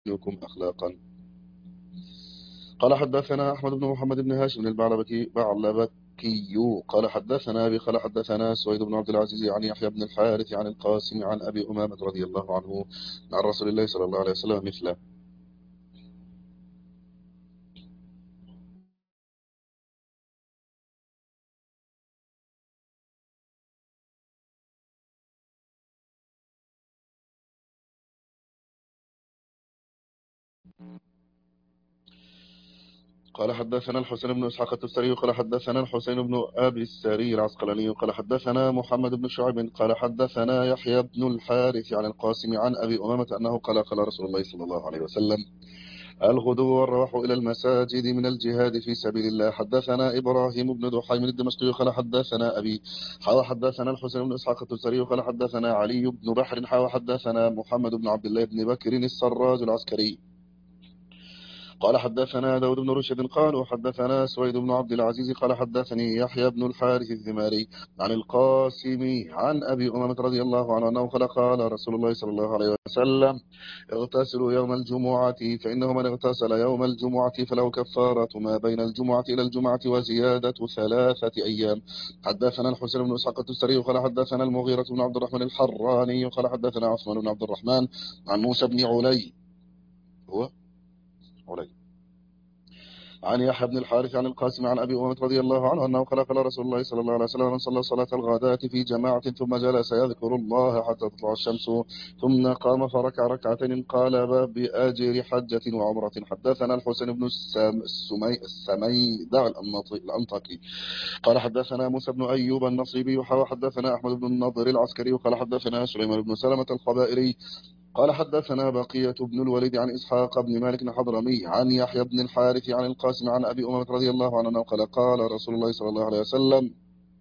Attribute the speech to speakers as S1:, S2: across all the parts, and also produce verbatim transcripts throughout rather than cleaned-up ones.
S1: أحسنكم أخلاقا. قال حدثنا أحمد بن محمد بن هاشم البعلبكي بعلبكي قال حدثنا أبي قال حدثنا سويد بن عبد العزيز عن يحيى بن الحارث عن القاسم عن أبي أمامة رضي الله عنه عن رسول الله صلى الله عليه وسلم مثله. قال حدثنا الحسين بن إسحاق التستري قال حدثنا الحسين بن أبي الساري العسقلاني قال حدثنا محمد بن شعيب قال حدثنا يحيى بن الحارث عن القاسم عن أبي أمامة أنه قال قال رسول الله صلى الله عليه وسلم: الغدو والروح إلى المساجد من الجهاد في سبيل الله. حدثنا إبراهيم بن دحيم الدمشقي قال حدثنا أبي حاو حدثنا الحسين بن إسحاق التستري قال حدثنا علي بن بحر حاو حدثنا محمد بن عبد الله بن بكر السراج العسكري قال حدثنا داود بن رشد قال وحدثنا سويد بن عبد العزيز قال حدثني يحيى بن الحارث الذماري عن القاسم عن أبي أمامة رضي الله عنه أنه قال قال رسول الله صلى الله عليه وسلم: اغتسلوا يوم الجمعة فإنه من اغتسل يوم الجمعة فله كفارة ما بين الجمعة إلى الجمعة وزيادة ثلاثة أيام. حدثنا الحسين بن إسحاق التستري قال حدثنا المغيرة بن عبد الرحمن الحراني قال حدثنا عثمان بن عبد الرحمن عن موسى بن علي هو علي عن يحيى بن الحارث عن القاسم عن أبي أمامة رضي الله عنه أنه قال قال رسول الله صلى الله عليه وسلم: من صلى صلاة الغداة في جماعة ثم جلس يذكر الله حتى تطلع الشمس ثم قام فركع ركعتين انقلب بأجر حجة وعمرة. حدثنا الحسين بن السمي السميدع الأنطاكي قال حدثنا موسى بن أيوب النصيبي وحدثنا أحمد بن النضر العسكري قال حدثنا سليمان بن سلمة الخبائري قال حدثنا بقية بن الوليد عن إسحاق بن مالك الحضرمي عن يحيى بن الحارث عن القاسم عن أبي أمامة رضي الله عنه قال قال رسول الله صلى الله عليه وسلم: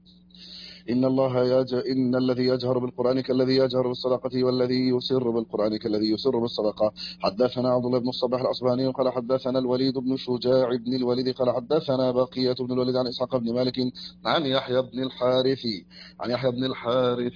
S1: إن الله يج... إن الذي يجهر بالقرآن كالذي يجهر بالصدقة والذي يسر بالقرآن كالذي يسر بالصدقة. حدثنا عبد الله بن الصباح الأصبهاني قال حدثنا الوليد بن شجاع بن الوليد قال حدثنا بقية بن الوليد عن إسحاق بن مالك عن يحيى بن الحارث عن يحيى بن الحارث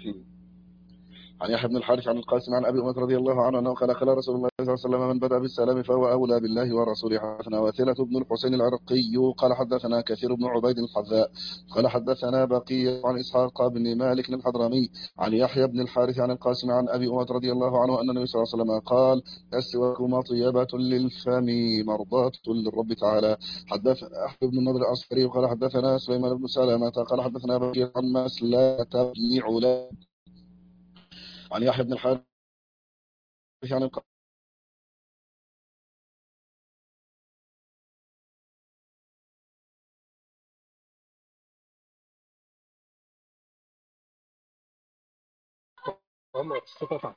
S1: عن يحيى بن الحارث عن القاسم عن أبي أمامة رضي الله عنه أنه قال قال رسول الله صلى الله عليه وسلم: من بدأ بالسلام فهو أولى بالله ورسوله. حدثنا واثلة بن الحسين العرقي قال حدثنا كثير بن عبيد الحذاء قال حدثنا بقية عن إسحاق بن مالك الحضرمي عن يحيى بن الحارث عن القاسم عن أبي أمامة رضي الله عنه أن النبي صلى الله عليه وسلم قال: السواك مطيبة للفم مرضاة للرب تعالى. حدثنا أحمد بن النضر العسكري قال حدثنا سليمان بن سلمة قال حدثنا بقية عن مسلمة بن علا عن يحيى بن الحارث عن القاسم
S2: عمر استطاع.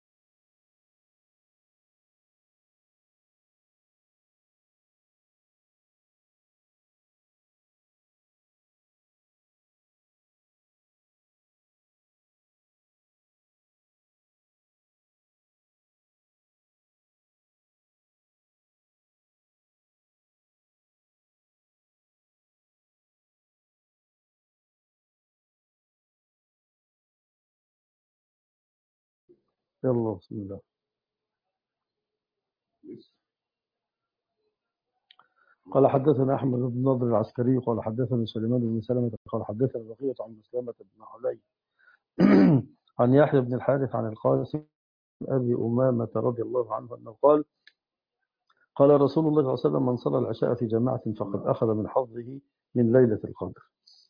S2: يلا بسم الله. قال حدثنا أحمد بن نضر العسكري قال حدثنا سليمان بن سلمة قال حدثنا بقية عن مسلمة بن علي عن يحيى بن الحارث عن القاسم أبي أمامة رضي الله عنه أنه قال قال رسول الله صلى الله عليه وسلم: من صلى العشاء في جماعة فقد أخذ من حظه من ليلة القدر.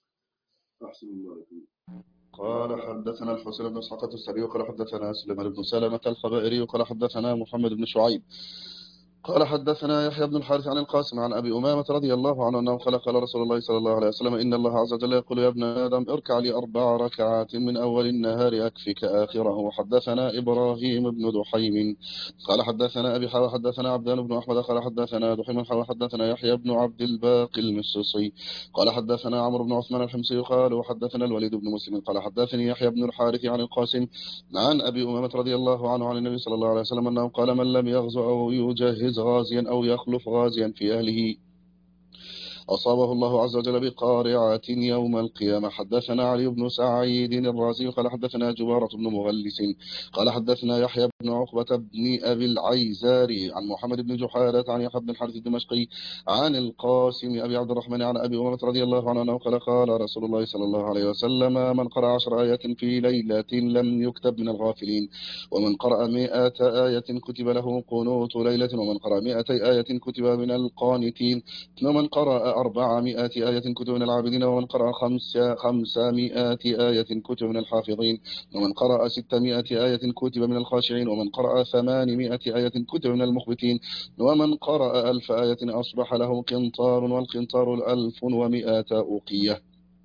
S1: قال حدثنا الحسين بن اسحاق التستري قال حدثنا سليمان بن سلمة الخبائري قال حدثنا محمد بن شعيب قال حدثنا يحيى بن الحارث عن القاسم عن أبي أمامة رضي الله عنه أنه قال قال رسول الله صلى الله عليه وسلم: إن الله عز وجل يقول: يا ابن آدم اركع لي أربع ركعات من أول النهار أكفك آخره. حدثنا إبراهيم بن دحيم قال حدثنا أبي حوا حدثنا عبدان بن أحمد قال حدثنا دحيم حوا حدثنا يحيى بن عبد الباقي المصيصي قال حدثنا عمرو بن عثمان الحمصي قال وحدثنا الوليد بن مسلم قال حدثني يحيى بن الحارث عن القاسم عن أبي أمامة رضي الله عنه عن النبي صلى الله عليه وسلم أنه قال: من لم يغزو أو يجهز غازيا أو يخلف غازيا في أهله أصابه الله عز وجل بقارعة يوم القيامة. حدثنا علي بن سعيد الرازي قال حدثنا جبارة بن مغلس قال حدثنا يحيى بن عقبة بن أبي العيزاري عن محمد بن جحادة عن يحيى بن الحارث الدمشقي عن القاسم أبي عبد الرحمن عن أبي أمامة رضي الله عنه أنه قال قال رسول الله صلى الله عليه وسلم: من قرأ عشر آيات في ليلة لم يكتب من الغافلين، ومن قرأ مئة آية كتب له قنوت ليلة، ومن قرأ مئتي آية كتب من القانتين، ومن قرأ أربعمائة آية كتب من العابدين، ومن قرأ خمس خمسمائة آية كتب من الحافظين، ومن قرأ ستمائة آية كتب من الخاشعين، ومن قرأ ثمانمائة آية كتب من المخبتين، ومن قرأ ألف آية أصبح له قنطار، والقنطار الألف ومئة أوقية،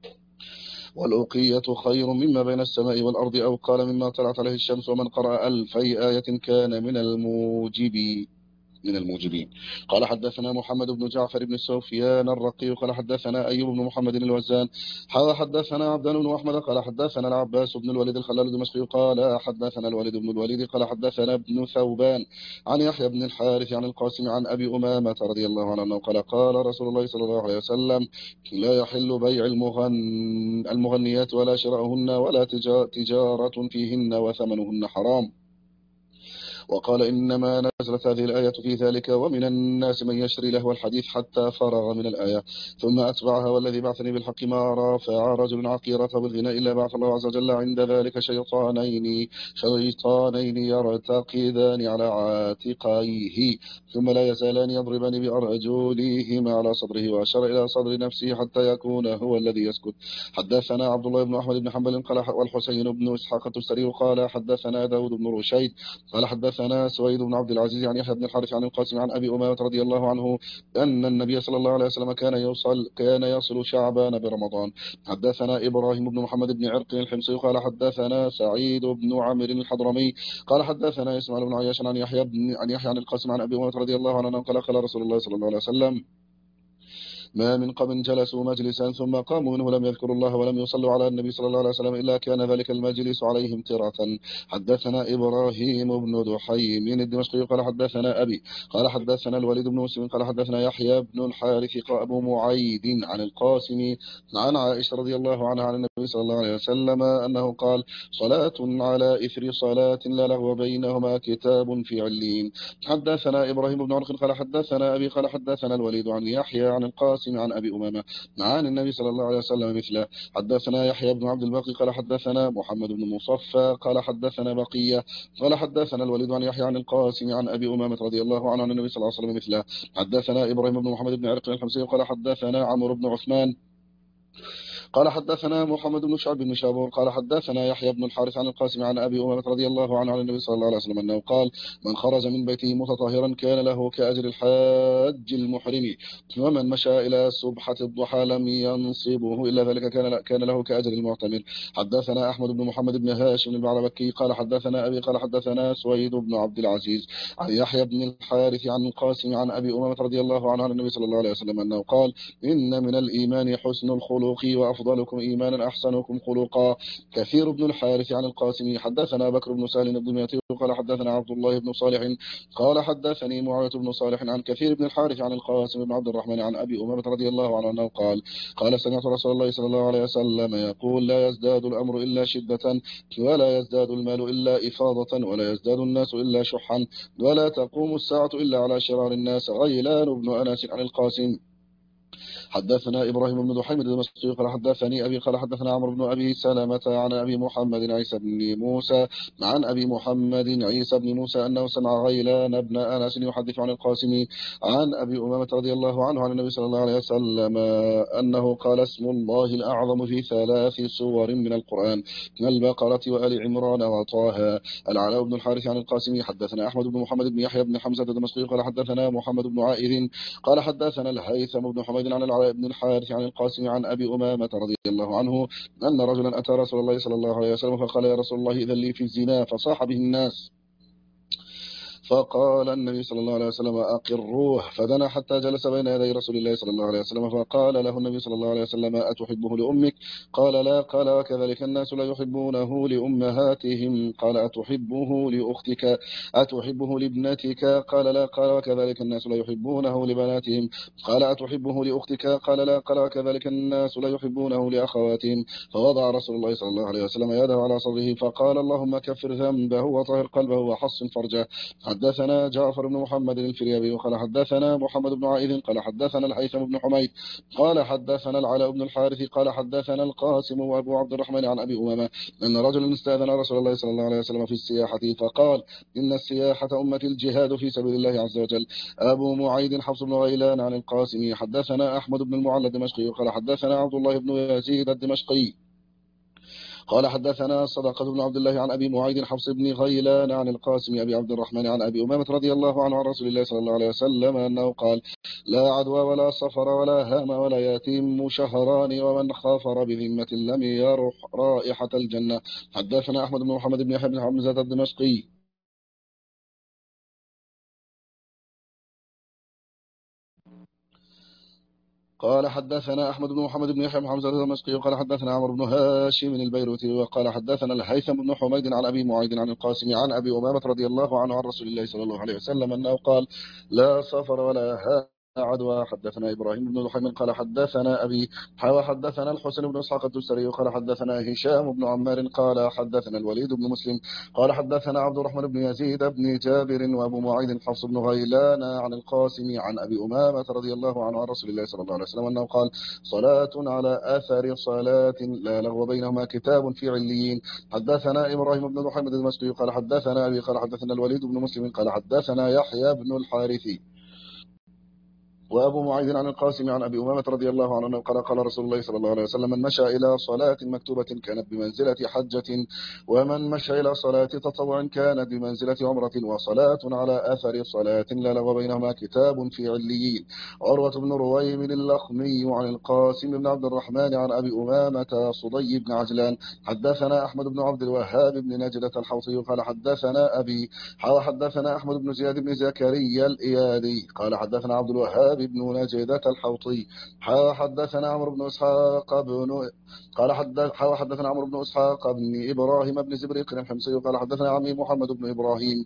S1: والأوقية خير مما بين السماء والأرض، أو قال مما طلعت عليه الشمس. ومن قرأ ألفي آية كان من الموجبين من الموجبين. قال حدثنا محمد بن جعفر بن سفيان الرقي قال حدثنا أيوب بن محمد الوزان قال حدثنا عبدان بن أحمد قال حدثنا العباس بن الوليد الخلال الدمشقي قال حدثنا الوليد بن الوليد قال حدثنا ابن ثوبان عن يحيى بن الحارث عن القاسم عن أبي أمامة رضي الله عنه قال قال رسول الله صلى الله عليه وسلم: لا يحل بيع المغن المغنيات ولا شراؤهن ولا تجارة فيهن وثمنهن حرام. وقال: إنما نزلت هذه الآية في ذلك: ومن الناس من يشري لهو الحديث حتى فرغ من الآية، ثم أتبعها: والذي بعثني بالحق ما رافع رجل عقيرته بالغناء إلا بعث الله عز وجل عند ذلك شيطانين شيطانين يرتقدان على عاتقيه، ثم لا يزالان يضربان بأرجلهما على صدره، وأشار إلى صدر نفسه حتى يكون هو الذي يسكت. حدثنا عبد الله بن أحمد بن حنبل قال والحسين بن إسحاق التستري قال حدثنا داود بن رشيد قال حدثنا سويد بن عبد العزيز عن يحيى بن الحارث عن القاسم عن أبي أمامة رضي الله عنه أن النبي صلى الله عليه وسلم كان يوصل كان يصل شعبان برمضان. حدثنا إبراهيم بن محمد بن عرق الحمصي قال حدثنا سعيد بن عامر الحضرمي قال حدثنا إسماعيل بن عياش عن يحيى بن عن يحيى عن القاسم عن أبي أمامة رضي الله عنه قال قال رسول الله صلى الله عليه وسلم: ما من قوم جلسوا مجلسا ثم قاموا منه لم يذكروا الله ولم يصلوا على النبي صلى الله عليه وسلم إلا كان ذلك المجلس عليهم ترة. حدثنا إبراهيم بن دحيم الدمشقي قال حدثنا أبي قال حدثنا الوليد بن مسلم قال حدثنا يحيى بن الحارث أبو معيد عن القاسم عن عائشة رضي الله عنها عن النبي صلى الله عليه وسلم أنه قال: صلاة على إثر صلاة لا لغو بينهما كتاب في علين. حدثنا إبراهيم بن عرق قال حدثنا أبي قال حدثنا الوليد عن يحيى عن القاسم عن أبي أمامة عن النبي صلى الله عليه وسلم مثله. حدثنا يحيى بن عبد الباقي قال حدثنا محمد بن مصفى قال حدثنا بقية قال حدثنا الوليد عن يحيى عن القاسم عن أبي أمامة رضي الله عنه عن النبي صلى الله عليه وسلم مثله. حدثنا إبراهيم بن محمد بن عرق الحمصي قال حدثنا عمرو بن عثمان قال حدثنا محمد بن شعب بن شابور قال حدثنا يحيى بن الحارث عن القاسم عن أبي أمامة رضي الله عنه عن النبي صلى الله عليه وسلم أنه قال: من خرج من بيته متطهرا كان له كأجر الحاج المحرم، ومن مشى إلى سبحة الضحى لم ينصبه إلا ذلك كان كان له كأجر المعتمر. حدثنا أحمد بن محمد بن هاشم البعربكي قال حدثنا أبي قال حدثنا سويد بن عبد العزيز عن يحيى بن الحارث عن القاسم عن أبي أمامة رضي الله عنه عن النبي صلى الله عليه وسلم أنه قال: إن من الإيمان حسن الخلق، وأفضلكم إيمانا أحسنكم خلقا. كثير بن الحارث عن القاسم حدثنا بكر بن سهل الدمياطي قال حدثنا عبد الله بن صالح قال حدثني معاوية بن صالح عن كثير بن الحارث عن القاسم بن عبد الرحمن عن أبي أمامة رضي الله عنه أنه قال: قال سمعت رسول الله صلى الله عليه وسلم يقول: لا يزداد الأمر إلا شدة، ولا يزداد المال إلا إفاضة، ولا يزداد الناس إلا شحا، ولا تقوم الساعة إلا على شرار الناس. غيلان بن أنس عن القاسم. حدثنا إبراهيم بن دحيم الدمشقي قال حدثني أبي قال حدثنا عمرو بن أبي سلمة عن أبي محمد عيسى بن موسى عن أبي محمد عيسى بن موسى أنه سمع غيلان بن أنس يحدث عن القاسم عن أبي أمامة رضي الله عنه عن النبي صلى الله عليه وسلم أنه قال: اسم الله الأعظم في ثلاث سور من القرآن: البقرة وآل عمران وطه. العلاء بن الحارث عن القاسم. حدثنا أحمد بن محمد بن يحيى بن حمزة الدمشقي قال حدثنا محمد بن عائذ قال حدثنا الهيثم بن حميد عن العلاء بن الحارث عن القاسم عن أبي أمامة رضي الله عنه أن رجلا أتى رسول الله صلى الله عليه وسلم فقال: يا رسول الله إذن لي في الزنا. فصاح به الناس فقال النبي صلى الله عليه وسلم أقروه، فدنا حتى جلس بين يدي رسول الله صلى الله عليه وسلم، فقال له النبي صلى الله عليه وسلم أتحبه لأمك؟ قال لا. قال وكذلك الناس لا يحبونه لأمهاتهم. قال أتحبه لأختك؟ أتحبه لابنتك؟ قال لا. قال وكذلك الناس لا يحبونه لبناتهم. قال أتحبه لأختك؟ قال لا. قال وكذلك الناس لا يحبونه لأخواتهم. فوضع رسول الله صلى الله عليه وسلم يده على صدره فقال اللهم كفر ذنبه وطهر قلبه وحصن فرجه. حدثنا جعفر بن محمد الفريابي قال حدثنا محمد بن عائذ قال حدثنا الهيثم بن حميد قال حدثنا العلاء بن الحارث قال حدثنا القاسم وابو عبد الرحمن عن ابي امامه ان رجلا استاذن رسول الله صلى الله عليه وسلم في السياحه فقال ان السياحه امتي الجهاد في سبيل الله عز وجل. ابو معيد حفص بن غيلان عن القاسم حدثنا احمد بن المعلى الدمشقي قال حدثنا عبد الله بن يزيد الدمشقي قال حدثنا صدقة بن عبد الله عن أبي معيد حفص بن غيلان عن القاسم أبي عبد الرحمن عن أبي أمامة رضي الله عنه عن رسول الله صلى الله عليه وسلم أنه قال لا عدوى ولا صفر ولا هام ولا يتيم شهران ومن خافر بذمة لم يرح رائحة الجنة. حدثنا أحمد بن محمد بن يحيى بن حمزة الدمشقي قال حدثنا أحمد بن محمد بن يحيى بن حمزة الدمشقي قال حدثنا عمرو بن هاشم البيروتي وقال حدثنا الهيثم بن حميد عن أبي معيد عن القاسم عن أبي أمامة رضي الله عنه عن رسول الله صلى الله عليه وسلم أنه قال لا صفر ولا هام عدوى. حدثنا إبراهيم بن لحيم قال حدثنا أبي حدثنا الحسن بن إسحاق الدستري قال حدثنا هشام بن عمار قال حدثنا الوليد بن مسلم قال حدثنا عبد الرحمن بن يزيد بن جابر وأبو معيد حفص بن غيلان عن القاسم عن أبي أمامة رضي الله عنه عن رسول الله صلى الله عليه وسلم أنه قال صلاة على أثر صلاة لا لغو بينهما كتاب في عليين. حدثنا إبراهيم بن محمد المسقي قال حدثنا أبي قال حدثنا الوليد بن مسلم قال حدثنا يحيى بن الحارثي وأبو معيد عن القاسم عن أبي أمامة رضي الله عنه قال قال رسول الله صلى الله عليه وسلم من مشى إلى صلاة مكتوبة كانت بمنزلة حجة ومن مشى إلى صلاة تطوع كانت بمنزلة عمرة وصلاة على أثر صلاة لا لغو بينهما كتاب في عليين. عروة بن رويم اللخمي عن القاسم بن عبد الرحمن عن أبي أمامة صدي بن عجلان حدثنا أحمد بن عبد الوهاب بن نجدة الحوصي قال حدثنا أبي حدثنا أحمد بن زياد بن زكريا الإيادي قال حدثنا عبد الوهاب بن نجدة الحوطي حدثنا عمرو بن إسحاق بن قال حدثنا عمرو بن إسحاق بن إبراهيم بن زبريق الحمصي قال حدثنا عمي محمد بن إبراهيم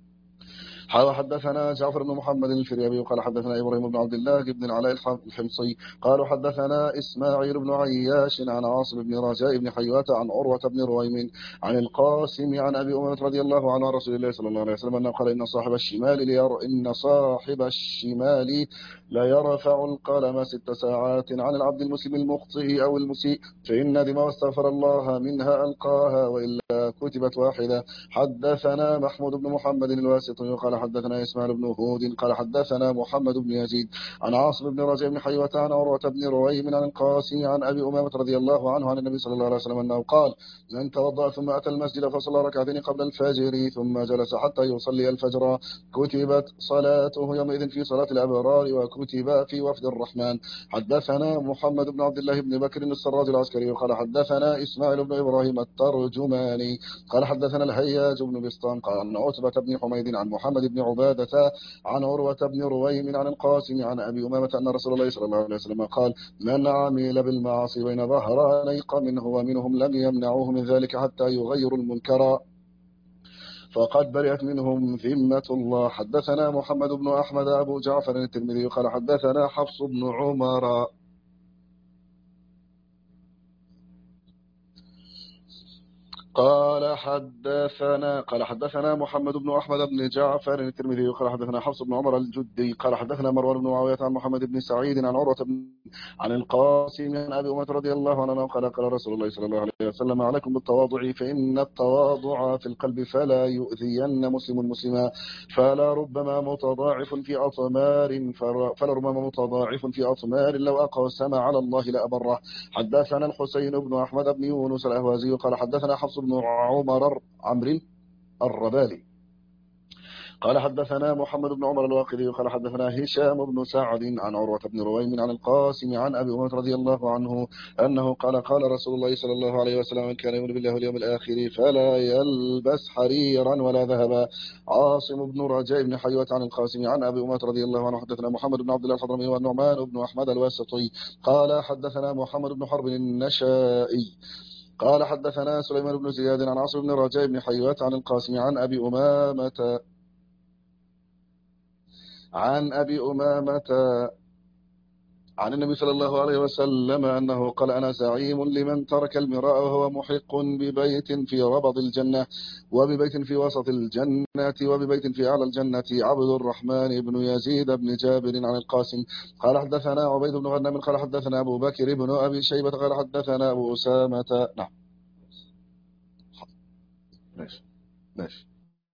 S1: حدثنا جعفر بن محمد الفريابي قال حدثنا إبراهيم بن عبد الله بن العلاء الحمصي قالوا حدثنا إسماعيل بن عياش عن عاصم بن رجاء بن حيوة عن عروة بن رويم عن القاسم عن أبي أمامة رضي الله عنه عن رسول الله صلى الله عليه وسلم أنه قال إن صاحب الشمال لير إن صاحب الشمال لا يرفع القلم ست ساعات عن العبد المسلم المخطئ أو المسيء فإن ندم واستغفر الله منها ألقاها وإلا كتبت واحدة. حدثنا محمود بن محمد الواسطي قال حدثنا إسماعيل بن هود قال حدثنا محمد بن يزيد عن عاصم بن رجاء بن حيوة عن عروة بن رويم عن القاسم عن أبي أمامة رضي الله عنه عن النبي صلى الله عليه وسلم أنه قال من توضأ ثم أتى المسجد فصلى ركعتين قبل الفجر ثم جلس حتى يصلي الفجر كتبت صلاته يومئذ في صلاة الأبرار وكتب في وفد الرحمن. حدثنا محمد بن عبد الله بن بكر السراج العسكري قال حدثنا إسماعيل بن إبراهيم الترجماني قال حدثنا الهياج بن بسطام قال عن عتبة بن حميد عن محمد بن عبادة عن عروة بن رويم عن القاسم عن أبي أمامة أن رسول الله صلى الله عليه وسلم قال من عمل بالمعاصي بين ظهراني قوم هو منهم لم يمنعوه من ذلك حتى يغيروا المنكر فقد برئت منهم ذمة الله. حدثنا محمد بن أحمد أبو جعفر الترمذي قال حدثنا حفص بن عمر قال حدثنا قال حدثنا محمد بن أحمد بن جعفر الترمذي قال حدثنا حفص بن عمر الجدي قال حدثنا مروان بن معاوية عن محمد بن سعيد عن عروة بن عن القاسم عن أبي أمامة رضي الله عنه قال قال رسول الله صلى الله عليه وسلم عليكم بالتواضع فإن التواضع في القلب فلا يؤذين مسلم مسلما فلا ربما متضاعف في أطمار فلا ربما متضاعف في أطمار لو أقسم على الله لأبره. حدثنا الحسين بن أحمد بن يونس الأهوازي قال حدثنا حفص بن عمر عمرو الربالي قال حدثنا محمد بن عمر الواقدي قال حدثنا هشام بن سعد عن عروة بن رويم عن القاسم عن أبي أمامة رضي الله عنه أنه قال قال رسول الله صلى الله عليه وسلم من كان يؤمن بالله واليوم الآخر فلا يلبس حريرا ولا ذهبا. عاصم بن رجاء بن حيوة عن القاسم عن أبي أمامة رضي الله عنه حدثنا محمد بن عبد الله الحضرمي والنعمان بن أحمد الواسطي قال حدثنا محمد بن حرب النشائي قال حدثنا سليمان بن زياد عن عاصم بن رجاء بن حيوة عن القاسم عن أبي أمامة عن أبي أمامة عن النبي صلى الله عليه وسلم أنه قال أنا زعيم لمن ترك المراء وهو محق ببيت في ربض الجنة وببيت في وسط الجنة وببيت في أعلى الجنة. عبد الرحمن بن يزيد بن جابر عن القاسم قال حدثنا عبيد بن غنم قال حدثنا أبو بكر بن أبي شيبة قال حدثنا أبو أسامة. نعم ماشي ماشي.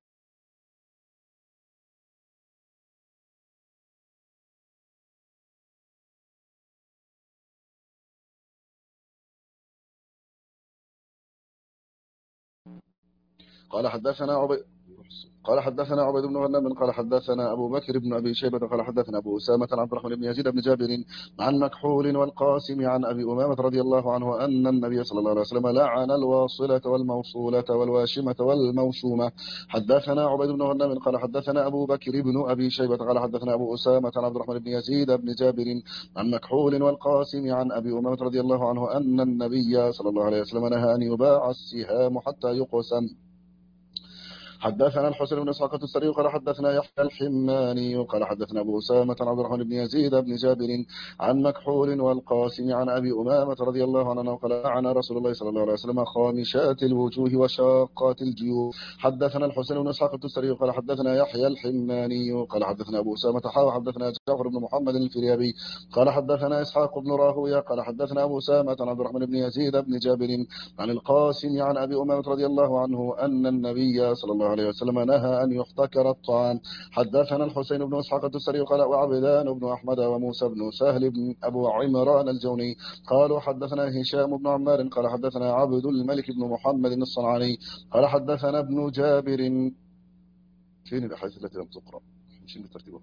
S1: قال حدثنا عبيد قال حدثنا عبيد بن غنم قال حدثنا أبو بكر بن أبي شيبة قال حدثنا أبو أسامة عن عبد الرحمن بن يزيد بن جابر عن مكحول والقاسم عن أبي أمامة رضي الله عنه أن النبي صلى الله عليه وسلم لعن الواصلة والموصولة والواشمة والموشومة. حدثنا عبيد بن غنم قال حدثنا أبو بكر بن أبي شيبة قال حدثنا أبو أسامة عن عبد الرحمن بن يزيد بن جابر عن مكحول والقاسم عن أبي أمامة رضي الله عنه أن النبي صلى الله عليه وسلم نهى أن يباع السهام حتى يقسم. حدثنا الحسين بن اسحاق التستري قال حدثنا يحيى الحماني قال حدثنا ابو اسامه عن عبد الرحمن بن يزيد بن جابر عن مكحول والقاسم عن ابي امامه رضي الله عنه قال لعن رسول الله صلى الله عليه وسلم خامشات الوجوه وشاقات الجيوب. حدثنا الحسين بن اسحاق التستري قال حدثنا يحيى الحماني قال حدثنا ابو اسامه حاوى حدثنا جعفر بن محمد الفريابي قال حدثنا اسحاق بن راهويه قال حدثنا ابو اسامه عن عبد الرحمن بن يزيد بن جابر عن القاسم عن ابي امامه رضي الله عنه ان النبي صلى الله عليه وسلم نهى أن يحتكر الطعام. حدثنا الحسين بن اسحاق التستري قال وعبدان بن أحمد وموسى بن سهل بن أبو عمران الجوني قالوا حدثنا هشام بن عمار قال حدثنا عبد الملك بن محمد الصنعاني قال حدثنا ابن جابر. فين الأحاديث التي لم تقرأ؟ مش بترتيبهم.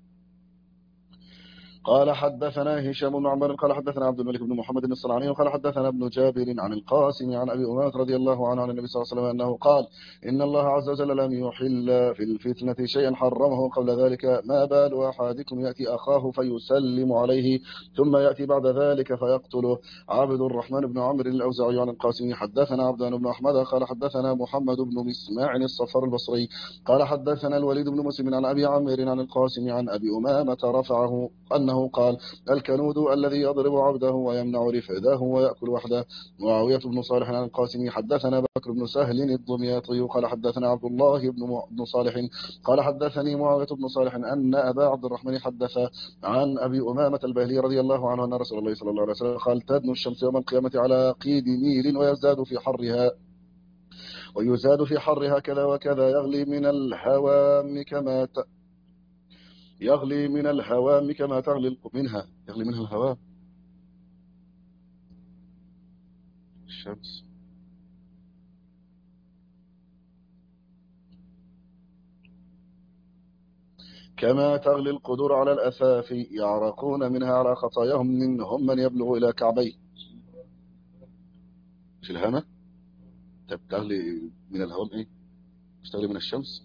S1: قال حدثنا هشام بن عمار قال حدثنا عبد الملك بن محمد الصنعاني قال حدثنا ابن جابر عن القاسم عن ابي امامه رضي الله عنه عن النبي صلى الله عليه وسلم انه قال ان الله عز وجل لم يحل في الفتنه شيئا حرمه قبل ذلك ما بال احدكم ياتي اخاه فيسلم عليه ثم ياتي بعد ذلك فيقتله. عبد الرحمن بن عمرو الاوزاعي عن القاسم حدثنا عبدان بن احمد قال حدثنا محمد بن مسماع الصفار البصري قال حدثنا الوليد بن مسلم عن ابي عمرو عن القاسم عن ابي امامه رفعه انه قال الكنود الذي يضرب عبده ويمنع رفده ويأكل وحده. معاوية بن صالح عن القاسم حدثنا بكر بن سهل الدمياطي قال حدثنا عبد الله بن صالح قال حدثني معاوية بن صالح أن أبا عبد الرحمن حدث عن أبي أمامة الباهلي رضي الله عنه أن رسول الله صلى الله عليه وسلم قال تدنو الشمس يوم القيامة على قيد ميل ويزداد في حرها ويزاد في حرها كذا وكذا يغلي من الهوام كما ت... يغلي من الهوام كما تغلي منها يغلي منها الهوام الشمس كما تغلي القدور على الأثاف يعرقون منها على خطاياهم منهم من يبلغ إلى كعبيه. مش الهامة طب تغلي من الهوام إيه مش تغلي من الشمس.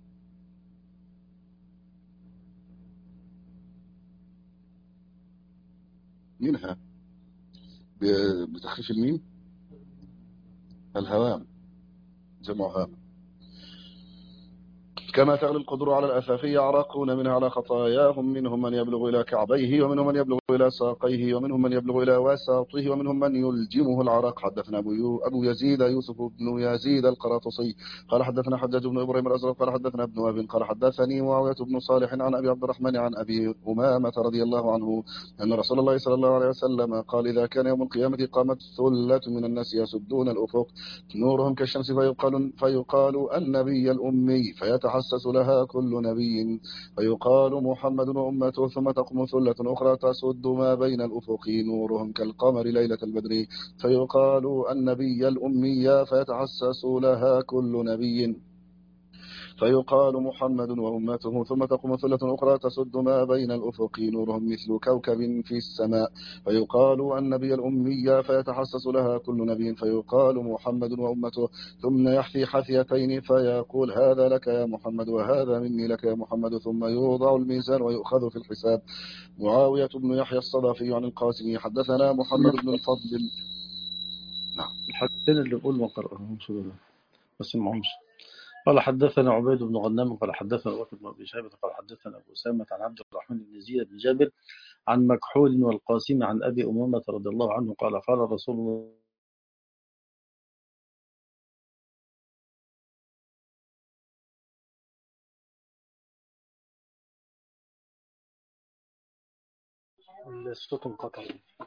S1: منها بتخفيف الميم الهوام جمع هام كما تغلي القدور على الأثاف يعرقون منها على خطاياهم منهم من يبلغ إلى كعبيه ومنهم من يبلغ إلى ساقيه ومنهم من يبلغ إلى وساطه ومنهم من يلجمه العرق. حدثنا أبو, أبو يزيد يوسف بن يزيد القراطسي قال حدثنا حجاج بن إبراهيم الأزرق قال حدثنا ابن أبي قال حدثني معاوية بن صالح عن أبي عبد الرحمن عن أبي أمامة رضي الله عنه أن رسول الله صلى الله عليه وسلم قال إذا كان يوم القيامة قامت ثلة من الناس يسدون الأفق نورهم كالشمس فيقال, فيقال النبي الأمي فيتحسس لها كل نبي فيقال محمد وأمته ثم تقوم ثلة أخرى تسد ما بين الأفق نورهم كالقمر ليلة البدر فيقال النبي الأمي فيتحسس لها كل نبي فيقال محمد وأمته، ثم تقوم ثلة أخرى تسد ما بين الأفق نورهم مثل كوكب في السماء، فيقال النبي الأمي فيتحسس لها كل نبي، فيقال محمد وأمته، ثم يحثي حثيتين فيقول هذا لك يا محمد وهذا مني لك يا محمد، ثم يوضع الميزان ويؤخذ في الحساب. معاوية بن يحيى الصدفي عن القاسم حدثنا محمد بن الفضل. نعم.
S2: الحديثين اللي بقول ما قرأهمش دول بس معهمش. قال حدثنا عبيد بن غنام قال حدثنا بكر بن ابي شيبه قال حدثنا ابو اسامه عن عبد الرحمن بن زيد بن جابر عن مكحول والقاسم عن ابي امامه رضي الله عنه قال قال رسول الله الصوت انقطع.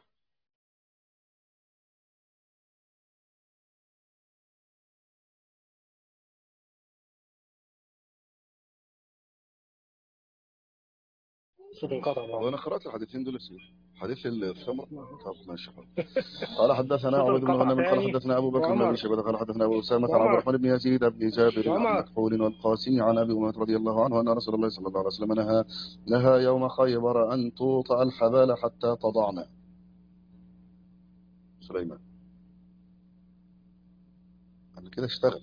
S2: الصوت انقطع.
S1: وانا قرات الحديثين دول سير حديث الثمر. طب ماشي. قال حدثنا عبيد بن غنم قال حدثنا ابو بكر بن ابي شيبه قال حدثنا ابو اسامه عن عبد الرحمن بن يزيد بن جابر عن مكحول والقاسم عن ابي امامه رضي الله عنه ان رسول الله صلى الله عليه وسلم نهى نهى يوم خيبر ان توطأ الحبال حتى تضعنا. سليمان قال كده اشتغل.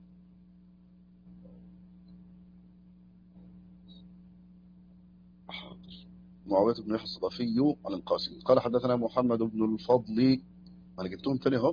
S1: معاوية بن يحيى الصدفي عن القاسم قال حدثنا محمد بن الفضل. انا جبتهم تاني اهو.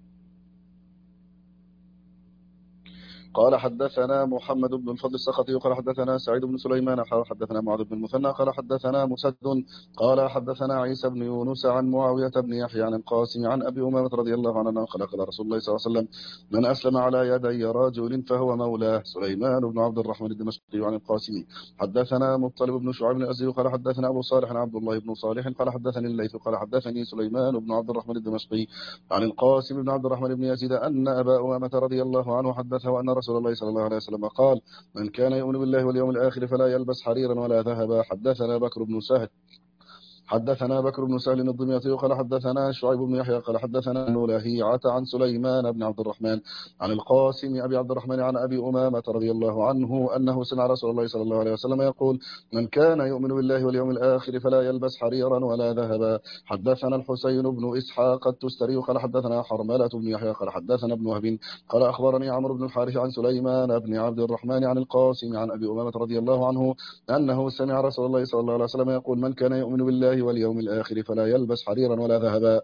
S1: قال حدثنا محمد بن الفضل السخطي قال حدثنا سعيد بن سليمان قال حدثنا معاذ بن المثنى قال حدثنا مسدد قال حدثنا عيسى بن يونس عن معاوية بن يحيى عن القاسم عن أبي أمامة رضي الله عنه قال قال رسول الله صلى الله عليه وسلم من أسلم على يدي رجل فهو مولاه. سليمان بن عبد الرحمن الدمشقي عن القاسم حدثنا مطلب بن شعيب الأزدي قال حدثنا أبو صالح عن عبد الله بن صالح قال حدثني الليث قال حدثني سليمان بن عبد الرحمن الدمشقي عن القاسم بن عبد الرحمن بن يزيد أن أبا أمامة رضي الله عنه حدثه أن رسول الله صلى الله عليه وسلم قال من كان يؤمن بالله واليوم الآخر فلا يلبس حريرا ولا ذهبا. حدثنا بكر بن سهل حدثنا بكر بن سهل الضميطي قال حدثنا شعيب بن يحيى قال حدثنا ابن لهيعة عن سليمان بن عبد الرحمن عن القاسم أبي عبد الرحمن عن أبي أمامة رضي الله عنه أنه سمع رسول الله صلى الله عليه وسلم يقول من كان يؤمن بالله واليوم الآخر فلا يلبس حريرا ولا ذهبا. حدثنا الحسين بن إسحاق التستري قال حدثنا حرملة بن يحيى قال حدثنا ابن وهب قال أخبرني عمرو بن الحارث عن سليمان بن عبد الرحمن عن القاسم عن أبي أمامة رضي الله عنه أنه سمع رسول الله صلى الله عليه وسلم يقول من كان يؤمن بالله واليوم الآخر فلا يلبس حريرا ولا ذهبا.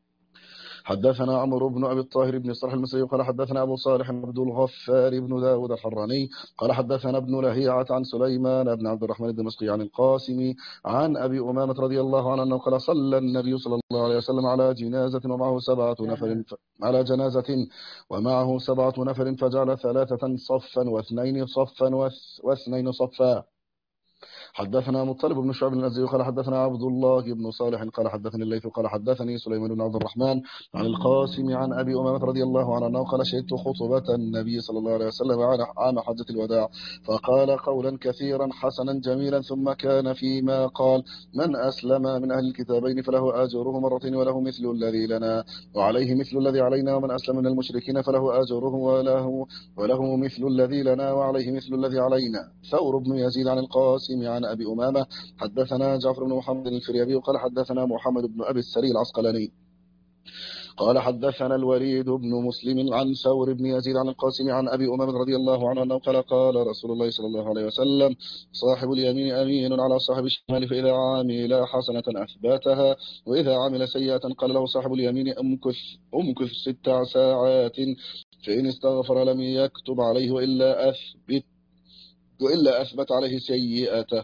S1: حدثنا عمرو بن أبي الطاهر بن الصرح المصري قال حدثنا أبو صالح عبد الغفار بن داود الحراني قال حدثنا ابن لهيعة عن سليمان بن عبد الرحمن الدمشقي عن القاسم عن أبي أمامة رضي الله عنه أنه قال صلى النبي صلى الله عليه وسلم على جنازة ومعه سبعة نفر ف... على جنازة ومعه سبعة نفر فجعل ثلاثة صفا واثنين صفا واث... واثنين صفا. حدثنا مطلب بن شعب الأزدي قال حدثنا عبد الله بن صالح قال حدثني الليث قال حدثني سليمان بن عبد الرحمن عن القاسم عن أبي أمامة رضي الله عنه أنه قال شهدت خطبة النبي صلى الله عليه وسلم عام حجة الوداع فقال قولا كثيرا حسنا جميلا ثم كان فيما قال من أسلم من أهل الكتابين فله أجره مرتين وله مثل الذي لنا وعليه مثل الذي علينا ومن أسلم من المشركين فله أجره وله, وله مثل الذي لنا وعليه مثل الذي علينا. ثور بن يزيد عن القاسم عن أبي أمامة حدثنا جعفر بن محمد الفريابي قال حدثنا محمد بن أبي السري العسقلاني قال حدثنا الوليد بن مسلم عن ثور بن يزيد عن القاسم عن أبي أمامة رضي الله عنه أنه قال قال رسول الله صلى الله عليه وسلم صاحب اليمين أمين على صاحب الشمال فإذا عمل حسنة أثباتها وإذا عمل سيئة قال له صاحب اليمين أمكث, أمكث ست ساعات فإن استغفر لم يكتب عليه وإلا أثبت وإلا أثبت عليه سيئته.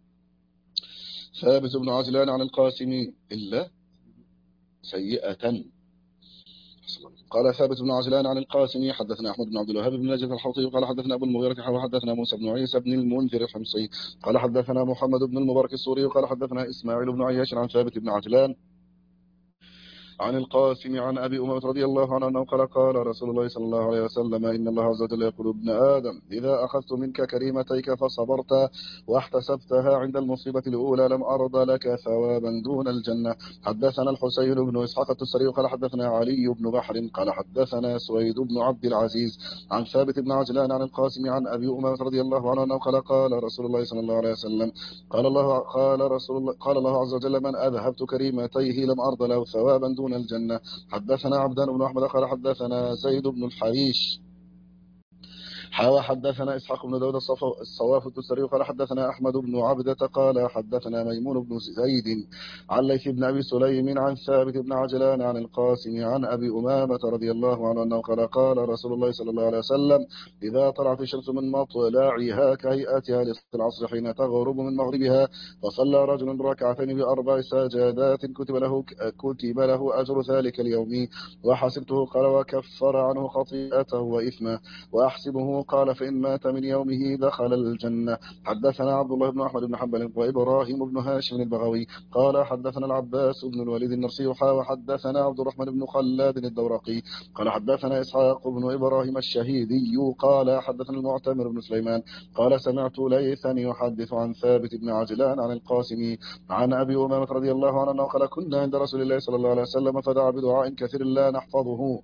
S1: ثابت بن عجلان عن القاسم إلا سيئة. قال ثابت بن عجلان عن القاسم حدثنا أحمد بن عبد الوهاب بن نجد الحوطي قال حدثنا أبو المغيرة وحدثنا موسى بن عيسى بن المنذر الحمصي قال حدثنا محمد بن المبارك السوري قال حدثنا إسماعيل بن عياش عن ثابت بن عجلان عن القاسم عن أبي أمامة رضي الله عنه أنه قال قال رسول الله صلى الله عليه وسلم إن الله عز وجل يقول ابن آدم إذا أخذت منك كريمتيك فصبرت واحتسبتها عند المصيبة الأولى لم أرض لك ثوابا دون الجنة. حدثنا الحسين بن إسحاق التستري قال حدثنا علي بن بحر قال حدثنا سويد بن عبد العزيز عن ثابت بن عجلان عن القاسم عن أبي أمامة رضي الله عنه أنه قال قال رسول الله صلى الله عليه وسلم قال الله قال رسول الله قال الله عز وجل من أذهبت كريمتيه لم أرض له ثوابا دون الجنة. حدثنا عبدان بن أحمد قال حدثنا زيد بن الحريش حاوى حدثنا إسحاق بن داود الصواف التستري قال حدثنا أحمد بن عبدة قال حدثنا ميمون بن زيد عن ليث بن أبي سليم عن ثابت بن عجلان عن القاسم عن أبي أمامة رضي الله عنه أنه قال قال رسول الله صلى الله عليه وسلم إذا طلعت الشمس من مطلعها كهيئتها للعصر حين تغرب من مغربها فصلى رجل ركعتين بأربع سجدات كتب له كتب له أجر ذلك اليوم وحسبته قال وكفر عنه خطيئته وإثمه وأحسبه قال فإن مات من يومه دخل الجنة. حدثنا عبد الله بن أحمد بن حنبل وإبراهيم بن هاشم البغوي قال حدثنا العباس بن الوليد النرسي وحدثنا عبد الرحمن بن خلاد الدورقي قال حدثنا إسحاق بن إبراهيم الشهيدي قال حدثنا المعتمر بن سليمان قال سمعت ليثا يحدث عن ثابت بن عجلان عن القاسم عن أبي أمامة رضي الله عنه أنه قال كنا عند رسول الله صلى الله عليه وسلم فدعا بدعاء كثير لا نحفظه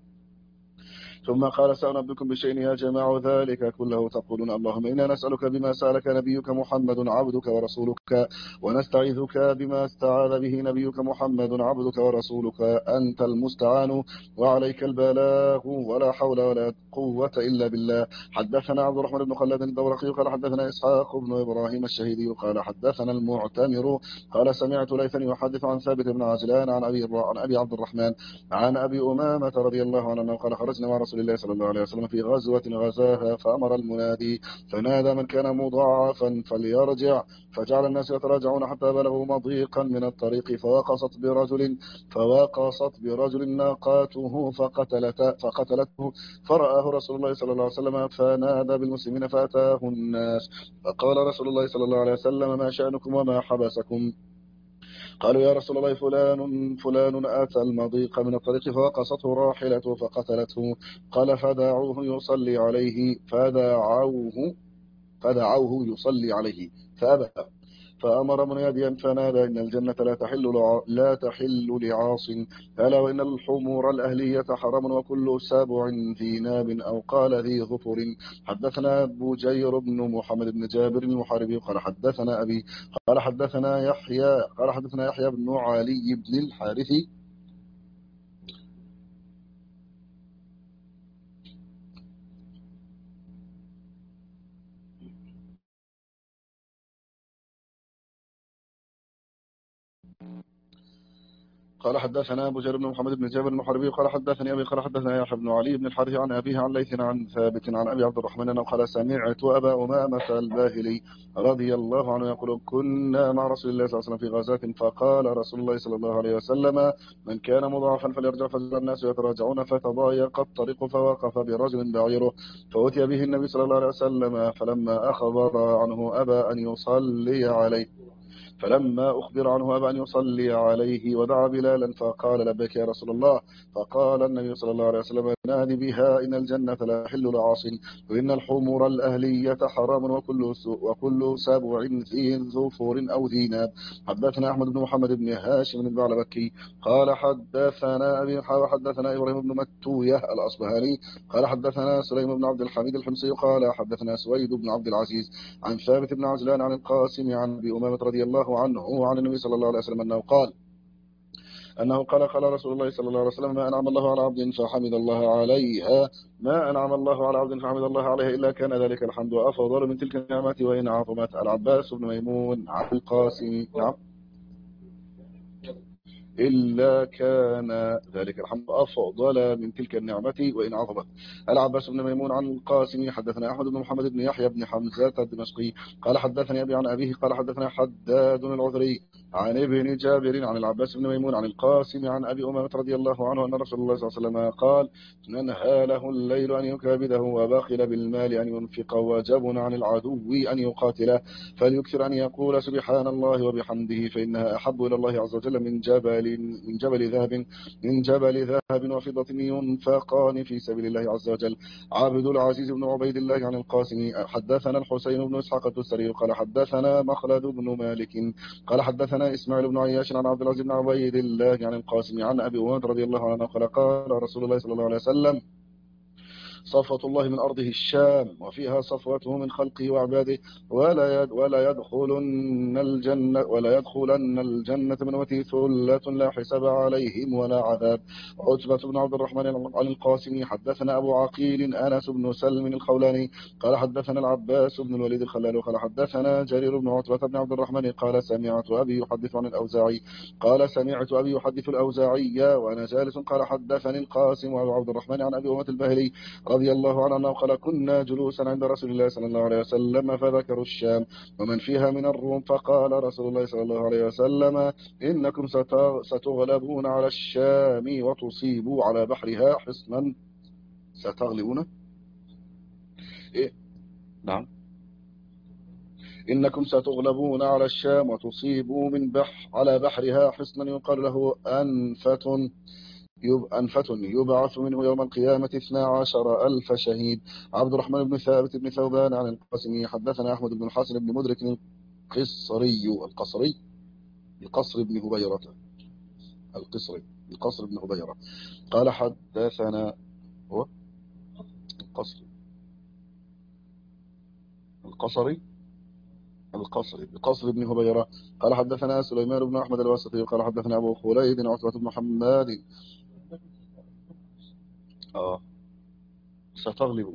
S1: ثم قال سأنبئكم بشيء يا جماعة ذلك كله تقولون اللهم إنا نسألك بما سألك نبيك محمد عبدك ورسولك ونستعيذك بما استعاذ به نبيك محمد عبدك ورسولك أنت المستعان وعليك البلاغ ولا حول ولا قوة إلا بالله. حدثنا عبد الرحمن بن خلاد الدورقي قال حدثنا إسحاق بن إبراهيم الشهيدي قال حدثنا المعتمر قال سمعت ليثا يحدث عن ثابت بن عجلان عن أبي عن أبي عبد الرحمن عن أبي أمامة رضي الله عنه قال خرجنا مع رسول الله صلى الله عليه وسلم في غزوة غزاها فأمر المنادي فنادى من كان مضاعفا فليرجع فجعل الناس يتراجعون حتى بلغوا مضيقا من الطريق فوقصت برجل فوقصت برجل ناقاته فقتلت فقتلته فرآه رسول الله صلى الله عليه وسلم فنادى بالمسلمين فأتاه الناس فقال رسول الله صلى الله عليه وسلم ما شأنكم وما حبسكم؟ قالوا يا رسول الله فلان فلان أتى المضيق من الطريق فوقصته راحلته فقتلته. قال فدعوه يصلي عليه فدعوه فدعوه يصلي عليه فأبى فأمر مناديا فنادى إن الجنة لا تحل لع... لا تحل لعاص ألا وإن الحمور الأهلية حرم وكل سابع ذي ناب أو قال ذي ظفر. حدثنا بجير بن محمد بن جابر المحاربي قال حدثنا أبي قال حدثنا يحيى قال حدثنا يحيى بن علي بن الحارثي قال حدثنا أبو جابر بن محمد بن جابر المحاربي قال حدثني أبي قال حدثنا يحيى بن علي بن الحارث عن أبيه عن ليث عن ثابت عن أبي عبد الرحمن أنه قال سمعت أبا أمامة الباهلي رضي الله عنه يقول كنا مع رسول الله صلى الله عليه وسلم في غزاة فقال رسول الله صلى الله عليه وسلم من كان مضاعفا فليرجع فجر الناس يتراجعون فتضايق الطريق فوقف برجل بعيره فأتي به النبي صلى الله عليه وسلم فلما أخبر عنه أبى أن يصلي عليه فلما أخبر عنه أبى أن يصلي عليه ودعا بلالا فقال لبيك يا رسول الله فقال النبي صلى الله عليه وسلم نادي بها إن الجنة لا تحل لعاص وإن الحمور الأهلية حرام وكل وكل سبع ذي ظفور أو ذي ناب. حدثنا أحمد بن محمد بن هاشم بن البعلبكي قال حدثنا أبي حدثنا إبراهيم بن متوية الأصبهاني قال حدثنا سليم بن عبد الحميد الحمصي قال حدثنا سويد بن عبد العزيز عن ثابت بن عجلان عن القاسم عن أبي أمامة رضي الله عنه وعن النبي صلى الله عليه وسلم أنه قال أنه قال قال رسول الله صلى الله عليه وسلم ما أنعم الله على عبد فحمد الله عليها ما أنعم الله على عبد فحمد الله عليها إلا كان ذلك الحمد أفضل من تلك النعمة وإن عظمت. العباس بن ميمون عن القاسم نعم إلا كان ذلك الحمد أفضل من تلك النعمة وإن عظمت. العباس بن ميمون عن القاسم حدثنا أحمد بن محمد بن يحيى بن حمزة الدمشقي قال حدثني أبي عن أبيه قال حدثنا حداد العذري عن ابن جابر عن العباس بن ميمون عن القاسم عن أبي أمامة رضي الله عنه أن رسول الله صلى الله عليه وسلم قال ننهى له الليل أن يكابده وباخل بالمال أن ينفق وجبن عن العدو أن يقاتله فليكثر أن يقول سبحان الله وبحمده فإنها أحب إلى الله عز وجل من جبل جبل من جبل ذهب من جبل ذهب وفضة ينفقان في سبيل الله عز وجل. عبد العزيز بن عبيد الله عن القاسم حدثنا الحسين بن إسحاق التستري قال حدثنا مخلد بن مالك قال حدثنا إسماعيل بن عياش عن عبد العزيز بن عبيد الله عن القاسم عن أبي أمامة رضي الله عنه قال قال رسول الله صلى الله عليه وسلم صفوة الله من أرضه الشام وفيها صفوته من خلقه وعباده ولا يد ولا يدخلن الجنة ولا يدخلن الجنة من أمته ثلة لا حساب عليهم ولا عذاب. عتبة بن عبد الرحمن عن القاسم حدثنا أبو عقيل أنس بن سلم الخولاني قال حدثنا العباس بن الوليد الخلال قال حدثنا جرير بن عتبة بن عبد الرحمن قال سمعت أبي يحدث عن الأوزاعي قال سمعت أبي يحدث الأوزاعي وأنا جالس قال حدثني القاسم وأبو عبد الرحمن عن أبي أمة الباهلي رضي الله عنه أنه قال كنا جلوسا عند رسول الله صلى الله عليه وسلم فذكروا الشام ومن فيها من الروم فقال رسول الله صلى الله عليه وسلم إنكم ستغلبون على الشام وتصيبوا على بحرها حصنا. ستغلبون إيه؟ نعم إنكم ستغلبون على الشام وتصيبوا من بح على بحرها حصنا يقال له أنفة أنفة يبعث منه يوم القيامة اثنا عشر ألف شهيد. عبد الرحمن بن ثابت بن ثوبان عن القاسم حدثنا أحمد بن الحسن بن مدرك القصري القصري القصر بن هبيرة القصري القصر بن هبيرة قال حدثنا هو القصري القصري القصري القصر بن هبيرة قال حدثنا سليمان بن أحمد الواسطي قال حدثنا أبو خليد عتبة بن محمد آه ستغلب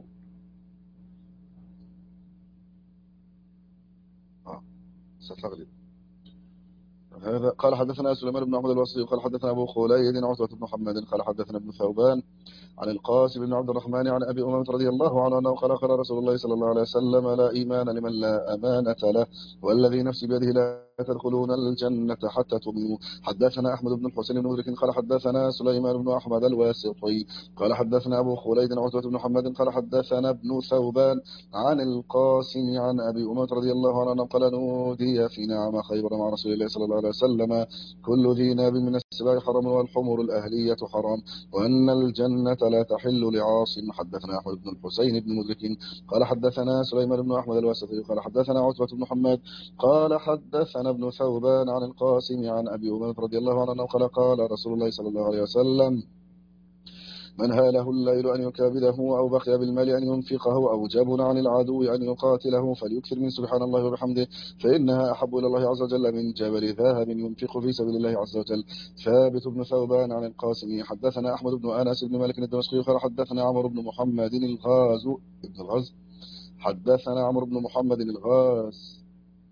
S1: آه ستغلب هذا قال حدثنا سليمان بن أحمد الواسطي قال حدثنا أبو خليد عتبة بن محمد قال حدثنا ابن ثوبان عن القاسم بن عبد الرحمن عن أبي أمامة رضي الله عنه أنه قال قال رسول الله صلى الله عليه وسلم لا إيمان لمن لا أمانة له والذي نفسي بيده لا تدخلون الجنة حتى تؤمنوا. حدثنا أحمد بن الحسين بن مدرك قال حدثنا سليمان بن أحمد الواسطي قال حدثنا أبو خليد عتبة بن محمد قال حدثنا ابن ثوبان عن القاسم عن أبي أمامة رضي الله عنه أنه قال نودي في نعم خيبر مع رسول الله صلى الله عليه وسلم كل ذي ناب من السباع حرام والحمر الأهلية حرام وأن الجنة لا تحل لعاصم. حدثنا أحمد بن الحسين بن مدرك قال حدثنا سليمان بن أحمد الواسطي قال حدثنا عتبة بن محمد قال حدثنا ابن ثوبان عن القاسم عن أبي أمامة رضي الله عنه قال قال رسول الله صلى الله عليه وسلم من هاله الليل أن يكابده أو بقي بالمال أن ينفقه أو جبن عن العدو أن يقاتله فليكثر من سبحان الله وبحمده فإنها أحب إلى الله عز وجل من جبل ذهب ينفق في سبيل الله عز وجل. ثابت بن ثوبان عن القاسم حدثنا أحمد بن أنس بن مالك الدمشقي قال حدثنا عمرو بن محمد الغاز ابن الغاز حدثنا عمرو بن محمد الغاز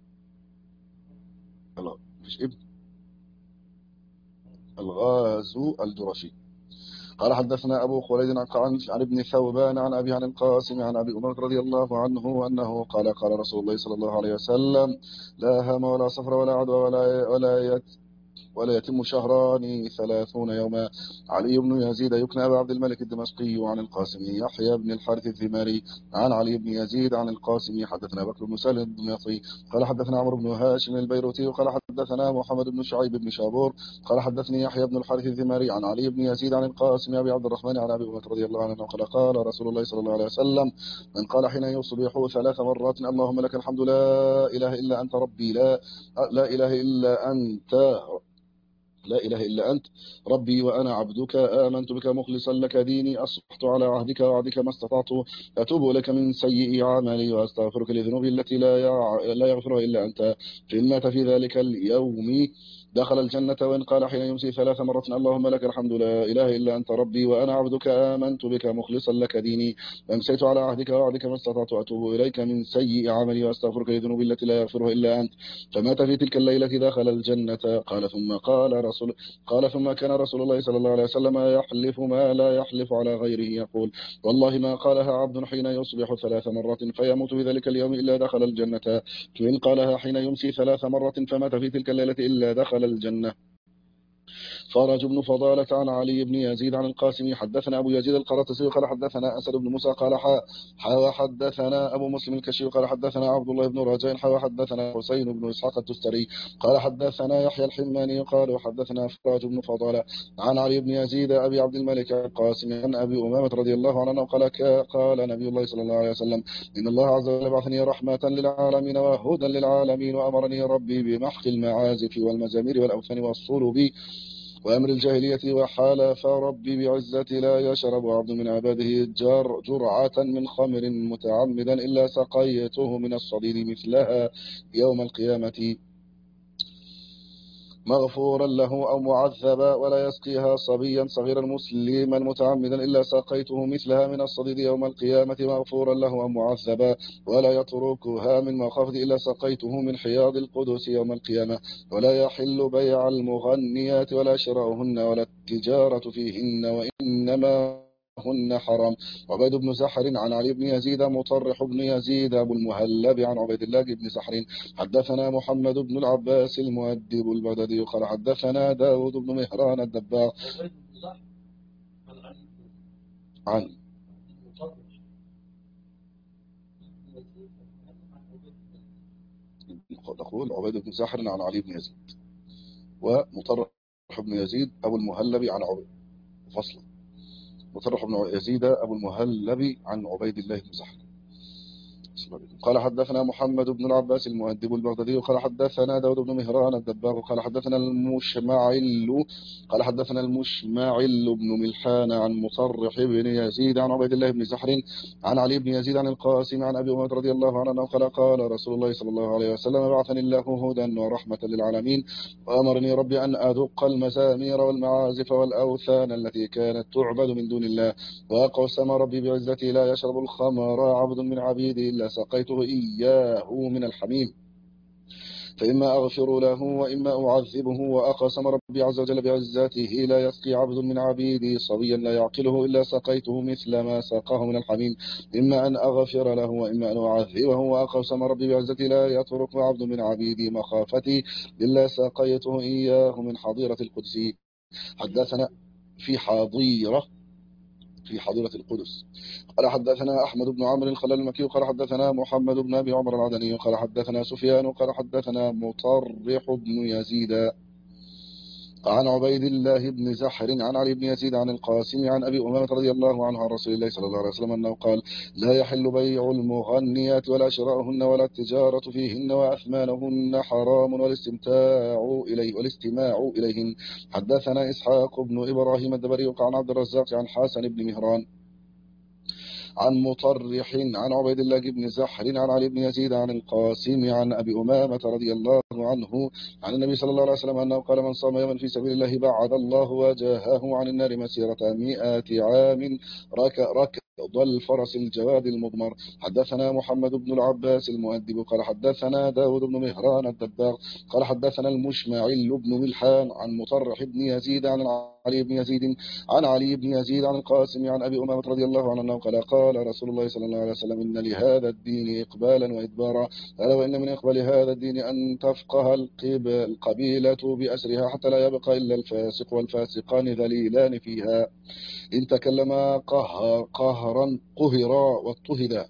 S1: الله مش ابن الغاز الجرشي قال حدثنا أبو خليد عن عن ابن ثوبان عن أبي عن القاسم عن أبي أمامة رضي الله عنه أنه قال قال رسول الله صلى الله عليه وسلم لا هم ولا صفر ولا عدوى ولا ولا يت ولا يتم شهران ثلاثون يوما. علي بن يزيد يكنى أبا عبد الملك الدمشقي عن القاسم يحيى بن الحارث الذماري عن علي بن يزيد عن القاسم حدثنا بكر بن سالم بن يطي قال حدثنا عمرو بن هاشم البيروتي قال حدثنا محمد بن شعيب بن شابور قال حدثني يحيى بن الحارث الذماري عن علي بن يزيد عن القاسم أبي عبد الرحمن عن أبي أمامة رضي الله عنه قال قال رسول الله صلى الله عليه وسلم من قال حين يصبح ثلاث مرات اللهم لك الحمد لا إله إلا أنت ربي لا لا إله إلا أنت لا إله إلا أنت ربي وأنا عبدك آمنت بك مخلصا لك ديني أصبحت على عهدك وعدك ما استطعت أتوب لك من سيئ عملي وأستغفرك لذنوبي التي لا لا يغفرها إلا أنت فإن مات في ذلك اليوم دخل الجنة وإن قال حين يمسي ثلاث مرات اللهم لك الحمد لا إله إلا أنت ربي وأنا عبدك آمنت بك مخلصا لك ديني أمسيت على عهدك ووعدك ما استطعت أتوب إليك من سيئ عملي وأستغفرك لذنوبي التي لا يغفرها إلا أنت فمات في تلك الليلة دخل الجنة. قال ثم قال رسول قال ثم كان رسول الله صلى الله عليه وسلم يحلف ما لا يحلف على غيره يقول والله ما قالها عبد حين يصبح ثلاث مرات فيموت في ذلك اليوم إلا دخل الجنة وإن قالها حين يمسي ثلاث مرات فمات في تلك الليلة إلا دخل الجنة. فرج بن فضالة عن علي بن يزيد عن القاسم حدثنا أبو يزيد القرطسي قال حدثنا أسد بن موسى قال حا حدثنا أبو مسلم الكشي قال حدثنا عبد الله بن رجاء حا حدثنا حسين بن إسحاق التستري قال حدثنا يحيى الحماني قال حدثنا فرج بن فضالة عن علي بن يزيد أبي عبد الملك القاسم عن أبي أمامة رضي الله عنه قال قال نبي الله صلى الله عليه وسلم إن الله عز وجل بعثني رحمة للعالمين وهدى للعالمين وأمرني ربي بمحق المعازف والمزامير والأوثان والصلب وأمر الجاهلية وحالف ربي بعزتي لا يشرب عبد من عباده جر جرعة من خمر متعمدا إلا سقيته من الصديد مثلها يوم القيامة مغفورا له أو معذبا ولا يسقيها صبيا صغيرا مسلما متعمدا إلا سقيته مثلها من الصديد يوم القيامة مغفورا له أو معذبا ولا يتركها من مخافة إلا سقيته من حياض القدس يوم القيامة ولا يحل بيع المغنيات ولا شراؤهن ولا التجارة فيهن وإنما هن حرام. عبيد بن سحر عن علي بن يزيد مطرح بن يزيد أبو المهلب عن عبيد الله بن سحر حدثنا محمد بن العباس المؤدب البغدادي قال حدثنا داود بن مهران الدباغ عن تقول عبيد بن سحر عن علي بن يزيد ومطرح بن يزيد أبو المهلب عن عبيد فصل مطرح بن يزيد أبو المهلب عن عبيد الله بن سحر قال حدثنا محمد بن العباس المؤدب البغدادي قال حدثنا داود بن مهران الدباغ قال حدثنا المشمعل قال حدثنا المشمعل بن ملحان عن مطرح بن يزيد عن عبيد الله بن سحر عن علي بن يزيد عن القاسم عن أبي أمامة رضي الله عنه قال قال رسول الله صلى الله عليه وسلم بعثني الله هدى ورحمة للعالمين وأمرني ربي أن أدق المزامير والمعازف والأوثان التي كانت تعبد من دون الله وأقسم ربي بعزتي لا يشرب الخمر عبد من عبيدي إلا سقيته إياه من الحميم فإما أغفر له وإما أعذبه وأقسم ربي عز وجل بعزته لا يسقي عبد من عبيدي صبيا لا يعقله إلا سقيته مثل ما ساقه من الحميم إما أن أغفر له وإما أن أعذبه وأقسم ربي بعزتي لا يترك عبد من عبيدي مخافتي إلا سقيته إياه من حضيرة القدس. حدثنا في حضيرة في حضيرة القدس قال حدثنا أحمد بن عمرو الخلال المكي قال حدثنا محمد بن أبي عمر العدني قال حدثنا سفيان قال حدثنا مطرح بن يزيد عن عبيد الله بن زحر عن علي بن يزيد عن القاسم عن أبي أمامة رضي الله عنه عن رسول الله صلى الله عليه وسلم أنه قال لا يحل بيع المغنيات ولا شراؤهن ولا التجارة فيهن وأثمانهن حرام والاستمتاع إليه والاستماع إليهن. حدثنا إسحاق بن إبراهيم الدبري عن عبد الرزاق عن حسن بن مهران عن مطرح عن عبيد الله بن زحر عن علي بن يزيد عن القاسم عن أبي أمامة رضي الله عنه عن النبي صلى الله عليه وسلم أنه قال من صام يوما في سبيل الله بعد الله وجهه عن النار مسيرة مئة عام ركض الفرس الجواد المضمر. حدثنا محمد بن العباس المؤدب قال حدثنا داود بن مهران الدباغ قال حدثنا المشمعل بن ملحان عن مطرح بن يزيد عن علي بن يزيد عن علي بن يزيد عن القاسم عن أبي أمامة رضي الله عنه قال قال رسول الله صلى الله عليه وسلم إن لهذا الدين إقبالا وإدبارا ألا وإن من إقبال هذا الدين أن تفقه القبيلة بأسرها حتى لا يبقى إلا الفاسق والفاسقان ذليلان فيها إن تكلما قهر قهرا قهرا واضطهدا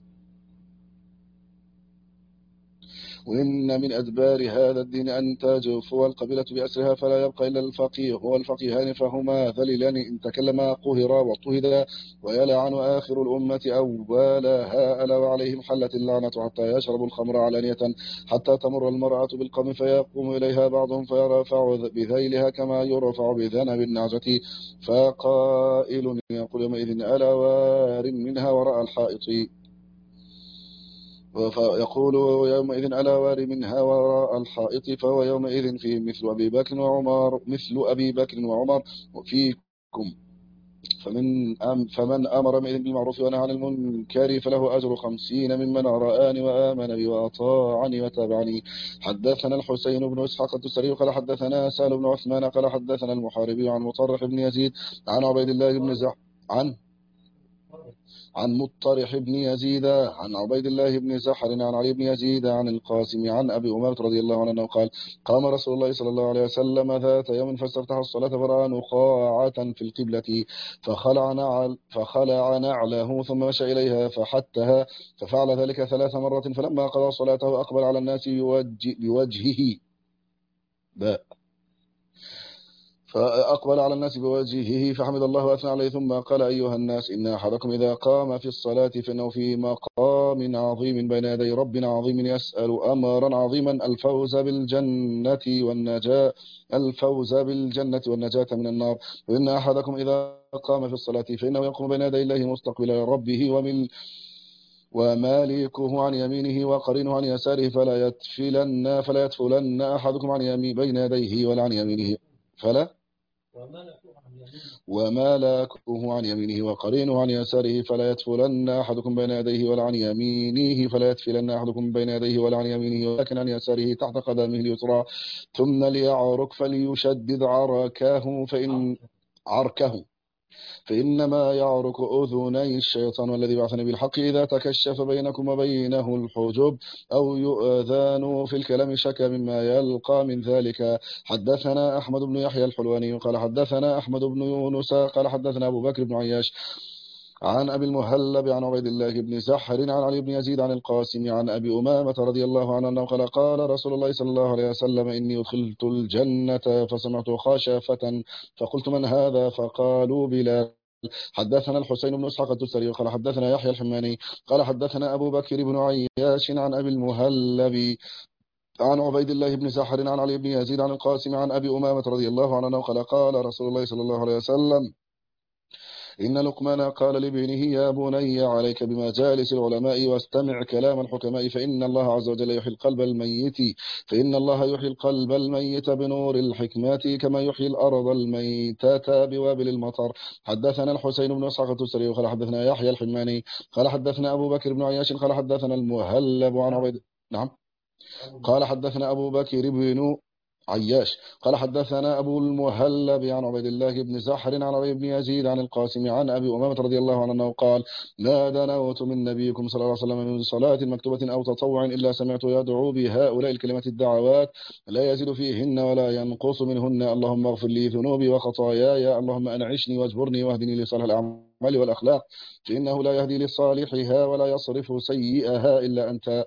S1: وإن من أدبار هذا الدين أن تجفو القبيلة بأسرها فلا يبقى إلا الفقيه والفقيهان فهما ذليلان إن تكلما قهرا واضطهدا ويلعن آخر الأمة أولها ألا وعليهم حلت اللعنة حتى يشربوا الخمر علانية حتى تمر المرأة بالقوم فيقوم إليها بعضهم فيرفع بذيلها كما يرفع بذنب النعجة فقائل يقول يومئذ ألا وار منها وراء الحائط فيقول يومئذ ألا وار منها وراء الحائط فهو يومئذ فيه مثل أبي بكر وعمر مثل أبي بكر وعمر وفيكم فمن أم فمن أمر بالمعروف ونهى عن المنكر فله أجر خمسين ممن رآني وآمن بي وأطاعني وتابعني. حدثنا الحسين بن إسحاق التستري قال حدثنا سهل بن عثمان قال حدثنا المحاربي عن مطرح بن يزيد عن عبيد الله بن زحر عن عن مطرح بن يزيد عن عبيد الله بن زحر عن علي بن يزيد عن القاسم عن أبي أمامة رضي الله عنه قال قام رسول الله صلى الله عليه وسلم ذات يوم فاستفتح الصلاة فرأى نخاعة في القبلة فخلع نعل فخلع نعله ثم مشى إليها فحتها ففعل ذلك ثلاث مرات فلما قضى صلاته أقبل على الناس بوجه بوجهه باء فأقبل على الناس بوجهه فحمد الله وأثنى عليه ثم قال أيها الناس إن أحدكم إذا قام في الصلاة فإنه في مقام عظيم بين يدي رب عظيم يسأل أمرا عظيما الفوز بالجنة والنجاة الفوز بالجنة والنجاة من النار وإن أحدكم إذا قام في الصلاة فإنه يقوم بين يدي الله مستقبل ربه ومن ومالكه عن يمينه وقرينه عن يساره فلا يتفلن فلا يتفلن أحدكم عن يمين بين يديه ولا عن يمينه فلا ومالكه عن يمينه وقرينه عن يساره فلا يتفلن أحدكم بين يديه ولا عن يمينه فلا يتفلن أحدكم بين يديه ولا عن يمينه ولكن عن يساره تحت قدمه اليسرى ثم ليعرك فليشدد عركه فإن عركه فإنما يعرك أذني الشيطان والذي بعثني بالحق إذا تكشف بينكم وبينه الحجب أو يؤذان في الكلام شك مما يلقى من ذلك. حدثنا أحمد بن يحيى الحلواني قال حدثنا أحمد بن يونس قال حدثنا أبو بكر بن عياش عن أبي المهلب عن عبيد الله بن زحر عن علي بن يزيد عن القاسم عن أبي أمامة رضي الله عنه أنه قال قال رسول الله صلى الله عليه وسلم إني أدخلت الجنة فسمعت خاشفة فقلت من هذا فقالوا بلال. حدثنا الحسين بن اسحاق التستري قال حدثنا يحيى الحماني قال حدثنا أبو بكر بن عياش عن أبي المهلب عن عبيد الله بن زحر عن علي بن يزيد عن القاسم عن أبي أمامة رضي الله عنه قال قال رسول الله صلى الله عليه وسلم إن لقمان قال لابنه يا بني عليك بمجالس العلماء واستمع كلام الحكماء فإن الله عز وجل يحيي القلب الميت فإن الله يحيي القلب الميت بنور الحكمات كما يحيي الأرض الميتة بوابل المطر. حدثنا الحسين بن اسحاق التستري قال حدثنا يحيى الحماني قال حدثنا أبو بكر بن عياش قال حدثنا المهلب عن عبيد نعم قال حدثنا أبو بكر بن عياش قال حدثنا أبو المهلب عن عبيد الله بن زحر عن علي بن يزيد عن القاسم عن أبي أمامة رضي الله عنه قال ما دنوت من نبيكم صلى الله عليه وسلم من صلاة مكتوبة أو تطوع إلا سمعت يدعو بهؤلاء الكلمات الدعوات لا يزيد فيهن ولا ينقص منهن اللهم اغفر لي ذنوبي وخطاياي اللهم أنعشني واجبرني واهدني لصالح الأعمال والأخلاق فإنه لا يهدي لصالحها ولا يصرف سيئها إلا أنت.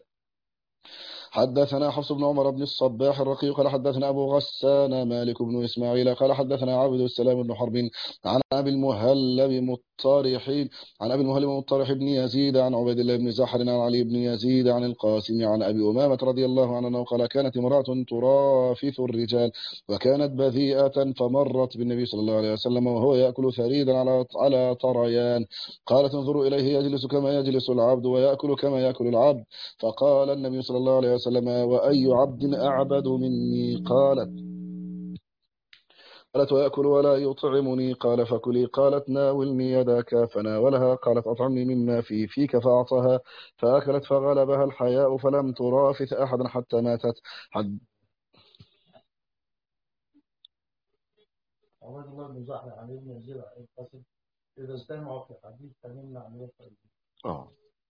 S1: حدثنا حفص بن عمر بن الصباح الرقيق قال حدثنا أبو غسان مالك بن إسماعيل قال حدثنا عبد السلام بن حرب عن أبي المهلب مطرح عن أبي المهلب مطرح بن يزيد عن عبيد الله بن زحر عن علي بن يزيد عن القاسم عن أبي أمامة رضي الله عنه قال كانت امرأة ترافث الرجال وكانت بذيئة فمرت بالنبي صلى الله عليه وسلم وهو يأكل ثريدا على على طريان قالت انظروا إليه يجلس كما يجلس العبد ويأكل كما يأكل العبد فقال النبي صلى الله عليه وسلم وأي عبد أعبد مني قالت قالت ويأكل ولا يطعمني قال فكلي قالت ناولني يدك فناولها قالت أطعمني مما في فيك فأعطاها فأكلت فغلبها الحياء فلم ترافث أحدا حتى ماتت. حد
S2: عبيد الله بن زحر عن ابن يزيد عن القاسم إذا اجتمعوا في حديث فمنا عن يفعل
S1: آه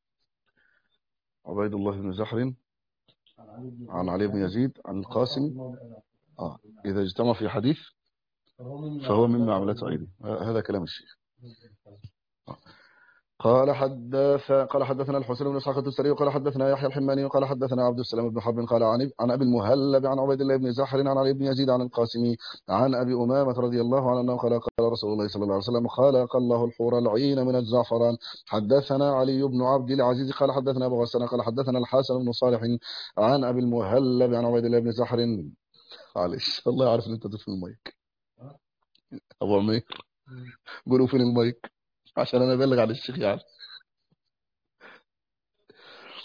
S1: عبيد الله بن زحر عن علي بن يزيد عن القاسم آه إذا اجتمع في حديث فهو مما عملته أيدي هذا كلام الشيخ. آه. قال حدث قال حدثنا الحسين بن اسحاق التستري قال حدثنا يحيى الحماني قال حدثنا عبد السلام بن حرب قال عن عن ابي المهلب عن عبيد الله بن زحر عن علي بن يزيد عن القاسم عن ابي امامه رضي الله عنه قال قال رسول الله صلى الله عليه وسلم خلق الله الحور العين من الزعفران. حدثنا علي بن عبد العزيز قال حدثنا ابو غسان قال حدثنا الحسن بن صالح عن ابي المهلب عن عبيد الله بن زحر. معلش الله يعرف ان انت تدفن المايك ابو عمير قولوا فين المايك عشان انا ابلغ على الشيخ يعني.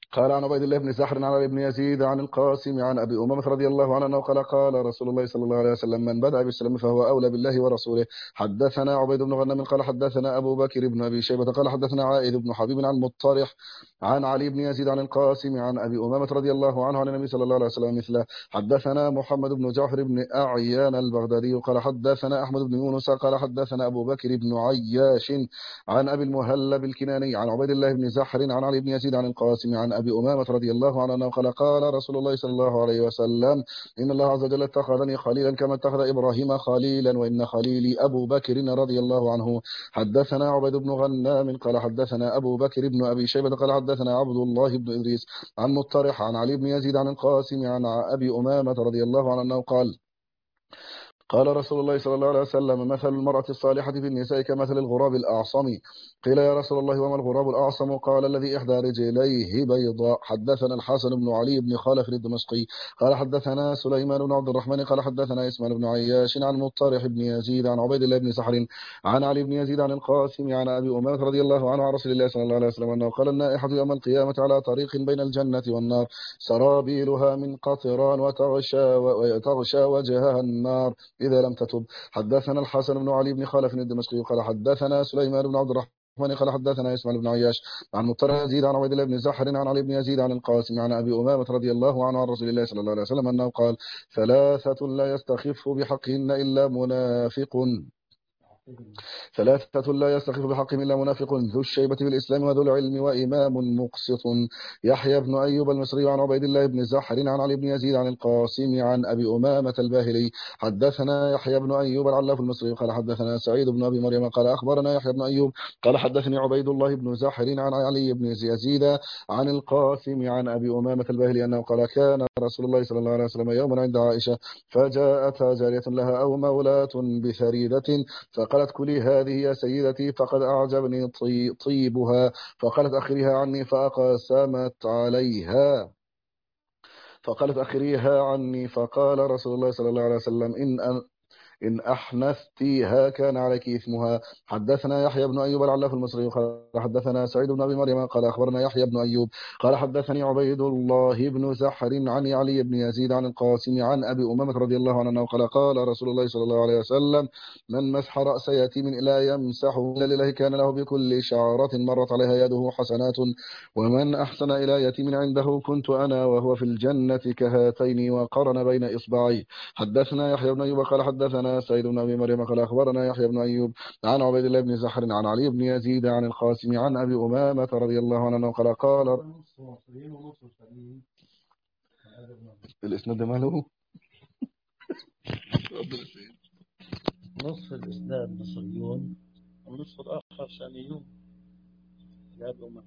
S1: قال عن عبيد الله بن سحر عن علي بن يزيد عن القاسم عن أبي أمامة رضي الله عنه أنه قال قال رسول الله صلى الله عليه وسلم من بدأ بالسلام فهو أولى بالله ورسوله. حدثنا عبيد بن غنم قال حدثنا أبو بكر بن أبي شيبة قال حدثنا عائذ بن حبيب عن مطرح عن علي بن يزيد عن القاسم عن أبي أمامة رضي الله عنه عن النبي صلى الله عليه وسلم مثله. حدثنا محمد بن جعفر بن أعيان البغدادي قال حدثنا أحمد بن يونس قال حدثنا أبو بكر بن عياش عن أبي المهلب الكناني عن عبيد الله بن زحر عن علي بن يزيد عن القاسم عن أبي أمامة رضي الله عنه أنه قال قال رسول الله صلى الله عليه وسلم إن الله عز وجل اتخذني خليلا كما اتخذ إبراهيم خليلا وإن خليلي أبو بكر رضي الله عنه. حدثنا عبيد بن غنام قال حدثنا أبو بكر بن أبي شيبة قال حدثنا عبد الله بن إدريس عن مطرح عن علي بن يزيد عن القاسم عن أبي أمامة رضي الله عنه أنه قال قال رسول الله صلى الله عليه وسلم مثل المرأة الصالحة في النساء كمثل الغراب الأعصم. قيل يا رسول الله وما الغراب الأعصم؟ قال الذي إحدى رجليه بيضاء. حدثنا الحسن بن علي بن خالف الدمشقي قال حدثنا سليمان بن عبد الرحمن قال حدثنا إسماعيل بن عياش عن مطرح بن يزيد عن عبيد الله بن سحر عن علي بن يزيد عن القاسم عن أبي أمامة رضي الله عنه عن رسول الله صلى الله عليه وسلم أنه قال النائحة يوم القيامة على طريق بين الجنة والنار سرابيلها من قطران وتغشى, وتغشى وجهها النار إذا لم تتب. حدثنا الحسن بن علي بن خالف الدمشقي قال حدثنا سليمان بن عبد الرحمن قال حدثنا إسماعيل بن عياش عن مطرح يزيد عن عبيد الله بن زحر عن علي بن يزيد عن القاسم عن أبي أمامة رضي الله عنه عن رسول الله صلى الله عليه وسلم أنه قال ثلاثة لا يستخف بحقهن إلا منافق ثلاثة لا يستخف بحقهم إلا منافق ذو الشيبة بالإسلام وذو العلم وإمام مقسط. يحيى بن أيوب المصري عن عبيد الله بن زحر عن علي بن يزيد عن القاسم عن أبي أمامة الباهلي. حدثنا يحيى بن أيوب العلاف المصري قال حدثنا سعيد بن أبي مريم قال أخبرنا يحيى بن أيوب قال حدثني عبيد الله بن زحر عن علي بن يزيد عن القاسم عن أبي أمامة الباهلي أنه قال كان رسول الله صلى الله عليه وسلم يوما عند عائشة فجاءتها جارية لها أو مولاة بثريدة فقالت كلي هذه يا سيدتي فقد أعجبني طي طيبها فقالت أخريها عني فأقسمت عليها فقالت أخريها عني فقال رسول الله صلى الله عليه وسلم إن أن إن أحنثتيها كان عليك إثمها. حدثنا يحيى بن أيوب العلاف المصري قال حدثنا سعيد بن أبي مريم قال أخبرنا يحيى بن أيوب قال حدثني عبيد الله بن زحر عن علي بن يزيد عن القاسم عن أبي أمامة رضي الله عنه قال قال رسول الله صلى الله عليه وسلم من مسح رأس يتيم لا يمسحه إلا لله كان له بكل شعرة مرت عليها يده حسنات ومن أحسن إلى يتيم عنده كنت أنا وهو في الجنة كهاتين وقرن بين إصبعي. حدثنا يحيى بن أيوب قال حدثنا سيد بن أبي مريم قال أخبرنا يحيى بن أيوب عن عبيد الله بن زحر عن علي بن يزيد عن القاسم عن أبي أمامة رضي الله عنه قال قال الإسناد ماله
S2: نصف الإسناد مصريون والنصف الآخر شاميون لأبي أمامة.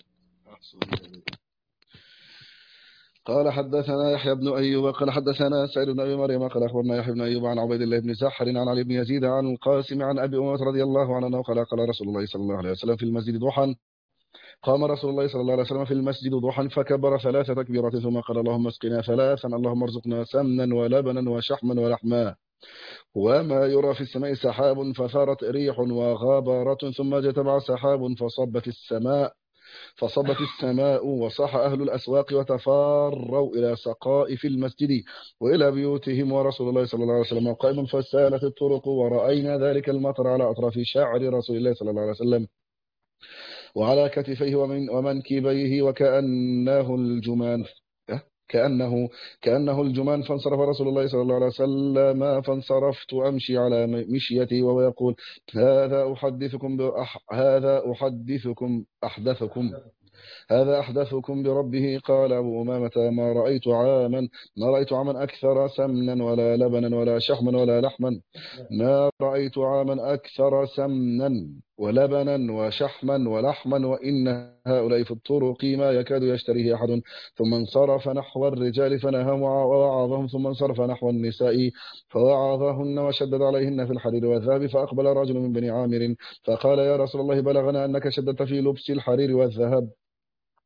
S1: قال حدثنا يحيى بن أيوب قال حدثنا سعيد بن أبي مريم قال أخبرنا يحيى بن أيوب عن عبيد الله بن زحر عن علي بن يزيد عن القاسم عن أبي أمامة رضي الله عنه قال قال رسول الله صلى الله عليه وسلم في المسجد ضحى قام رسول الله صلى الله عليه وسلم في المسجد ضحى فكبر ثلاث تكبيرات ثم قال اللهم اسقنا ثلاثا اللهم ارزقنا سمنا ولبنا وشحما ولحما وما يرى في السماء سحاب فثارت ريح وغابرة ثم اجتمع سحاب فصبت السماء فصبت السماء وصاح أهل الأسواق وتفاروا إلى سقائف المسجد وإلى بيوتهم ورسول الله صلى الله عليه وسلم قائم فسالت الطرق ورأينا ذلك المطر على أطراف شعر رسول الله صلى الله عليه وسلم وعلى كتفيه ومن ومنكبيه وكأنه الجمان كأنه كأنه الجمان فانصرف رسول الله صلى الله عليه وسلم فانصرفت أمشي على مشيتي وهو يقول هذا أحدثكم بأح هذا أحدثكم أحدثكم هذا أحدثكم بربه. قال أبو أمامة ما رأيت عاما ما رأيت عاما أكثر سمنا ولا لبنا ولا شحما ولا لحما ما رأيت عاما أكثر سمنا ولبنا وشحما ولحما وإن هؤلاء في الطرق ما يكاد يشتريه أحد. ثم انصرف نحو الرجال فنهاهم ووعظهم ثم انصرف نحو النساء فوعظهن وشدد عليهن في الحرير والذهب. فأقبل رجل من بني عامر فقال يا رسول الله بلغنا أنك شددت في لبس الحرير والذهب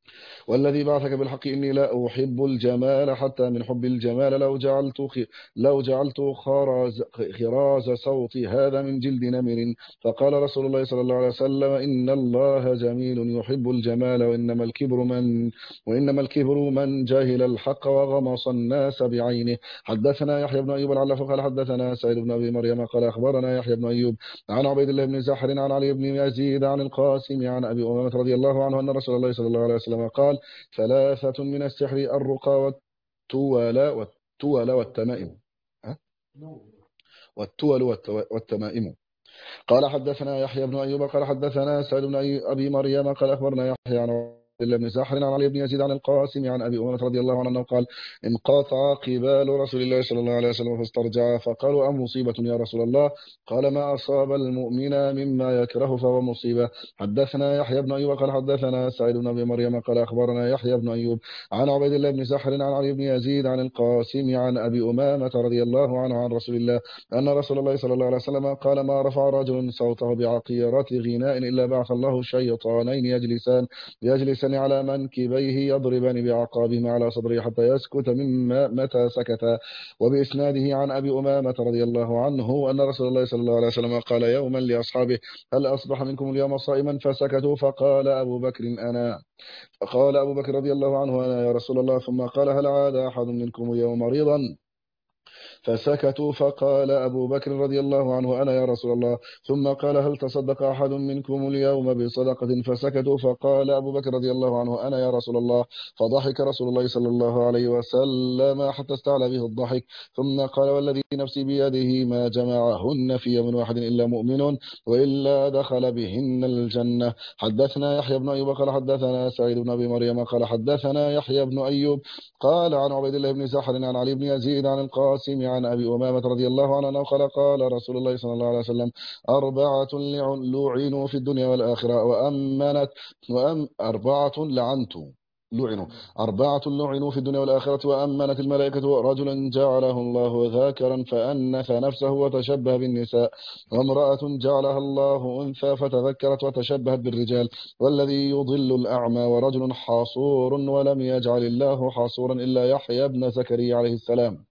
S1: والذي بعثك بالحق إني لا أحب الجمال حتى من حب الجمال لو جعلت خ... لو جعلت خراز خراز صوتي هذا من جلد نمر. فقال رسول الله صلى الله عليه وسلم إن الله جميل يحب الجمال وإنما الكبر من وإنما الكبر من جهل الحق وغمص الناس بعينه. حدثنا يحيى بن أيوب العلاف قال حدثنا سعيد بن أبي مريم قال أخبرنا يحيى بن أيوب عن عبيد الله بن زحر عن علي بن يزيد عن القاسم عن أبي أمامة رضي الله عنه أن رسول الله صلى الله عليه وسلم قال ثلاثة من السحر الرقى والتول والتول والتمائم ها؟ والتول والتو- والتمائم. قال حدثنا يحيى بن أيوب قال حدثنا سعيد بن أي- أبي مريم قال أخبرنا يحيى عن عبد الله بن سحر عن علي بن يزيد عن القاسم عن أبي أمامة رضي الله عنه أنه قال انقطع قبال رسول الله صلى الله عليه وسلم فاسترجع فقالوا أم مصيبة يا رسول الله؟ قال ما أصاب المؤمن مما يكره فهو مصيبة. حدثنا يحيى بن أيوب قال حدثنا سعيد بن أبي مريم قال أخبرنا يحيى بن أيوب عن عبيد الله بن سحر عن علي بن يزيد عن القاسم عن أبي أمامة رضي الله عنه عن رسول الله أن رسول الله صلى الله عليه وسلم قال ما رفع رجل صوته بعقيرة غناء إلا بعث الله شيطانين يجلسان يجلسان على منكبيه يضربان بعقابهما على صدره حتى يسكت مما متى سكت. وبإسناده عن أبي أمامة رضي الله عنه أن رسول الله صلى الله عليه وسلم قال يوما لأصحابه هل أصبح منكم اليوم صائما؟ فسكتوا فقال أبو بكر أنا فقال أبو بكر رضي الله عنه أنا يا رسول الله ثم قال هل عاد أحد منكم اليوم مريضا؟ فسكتوا فقال أبو بكر رضي الله عنه أنا يا رسول الله ثم قال هل تصدق أحد منكم اليوم بصدقة؟ فسكتوا فقال أبو بكر رضي الله عنه أنا يا رسول الله. فضحك رسول الله صلى الله عليه وسلم حتى استعلى به الضحك ثم قال والذي نفسي بيده ما جمعهن في يوم واحد إلا مؤمن وإلا دخل بهن الجنة. حدثنا يحيى بن أيوب قال حدثنا سعيد بن أبي مريم قال حدثنا يحيى بن أيوب قال عن عبيد الله بن سحر عن علي بن يزيد عن القاسم عن أبي أمامة رضي الله عنه قال قال رسول الله صلى الله عليه وسلم أربعة لعنوا في الدنيا والآخرة وأمنت وأم أربعة لعنتوا لعنوا أربعة لعنوا في الدنيا والآخرة وأمنت الملائكة رجلا جعله الله ذاكرا فأنث نفسه وتشبه بالنساء وامرأة جعلها الله أنثى فتذكرت وتشبهت بالرجال والذي يضل الأعمى ورجل حاصور ولم يجعل الله حاصورا إلا يحيى بن زكريا عليه السلام.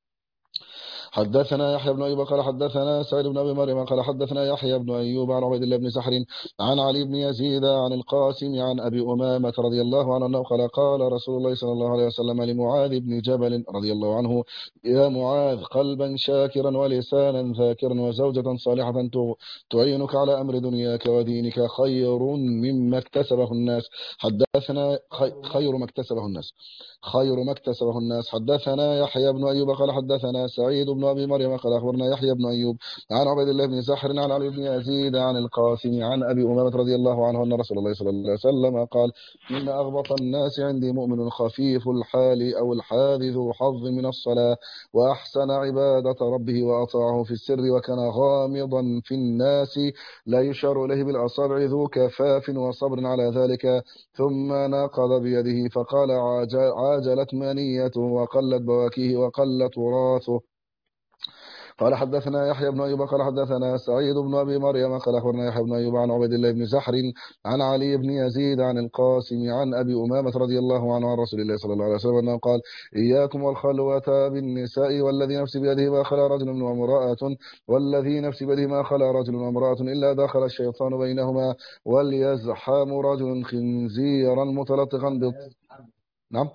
S1: حدثنا يحيى بن أيوب قال حدثنا سعيد بن أبي مريم قال حدثنا يحيى بن أيوب عن عبيد الله بن سحر عن علي بن يزيد عن القاسم عن أبي أمامة رضي الله عنه أنه قال قال رسول الله صلى الله عليه وسلم لمعاذ بن جبل رضي الله عنه يا معاذ قلبا شاكرا ولسانا ذاكرا وزوجة صالحة تعينك على أمر دنياك ودينك خير مما اكتسبه الناس. حدثنا خير ما اكتسبه الناس خير ما اكتسبه الناس. حدثنا يحيى بن أيوب قال حدثنا سعيد بن أبي مريم قال أخبرنا يحيى بن أيوب عن عبيد الله بن سحر عن علي بن يزيد عن القاسم عن أبي أمامة رضي الله عنه أن رسول الله صلى الله عليه وسلم قال إن أغبط الناس عندي مؤمن خفيف الحال أو الحاذ ذو حظ من الصلاة وأحسن عبادة ربه وأطاعه في السر وكان غامضا في الناس لا يشار إليه بالأصابع ذو كفاف وصبر على ذلك ثم ناقض بيده فقال عاجلت منيته وقلت بواكيه وقل تراثه. قال حدثنا يحيى بن أيوب قال حدثنا سعيد بن أبي مريم قال أخبرنا يحيى بن أيوب عن عبيد الله بن سحر عن علي بن يزيد عن القاسم عن أبي أمامة رضي الله عنه عن رسول الله صلى الله عليه وسلم أنه قال إياكم والخلوة بالنساء والذي نفسي بيده ما خلا رجل وامرأة والذي نفسي بيده ما خلا رجل وامرأة إلا دخل الشيطان بينهما وليزحم رجل خنزيرا متلطخا بط... نعم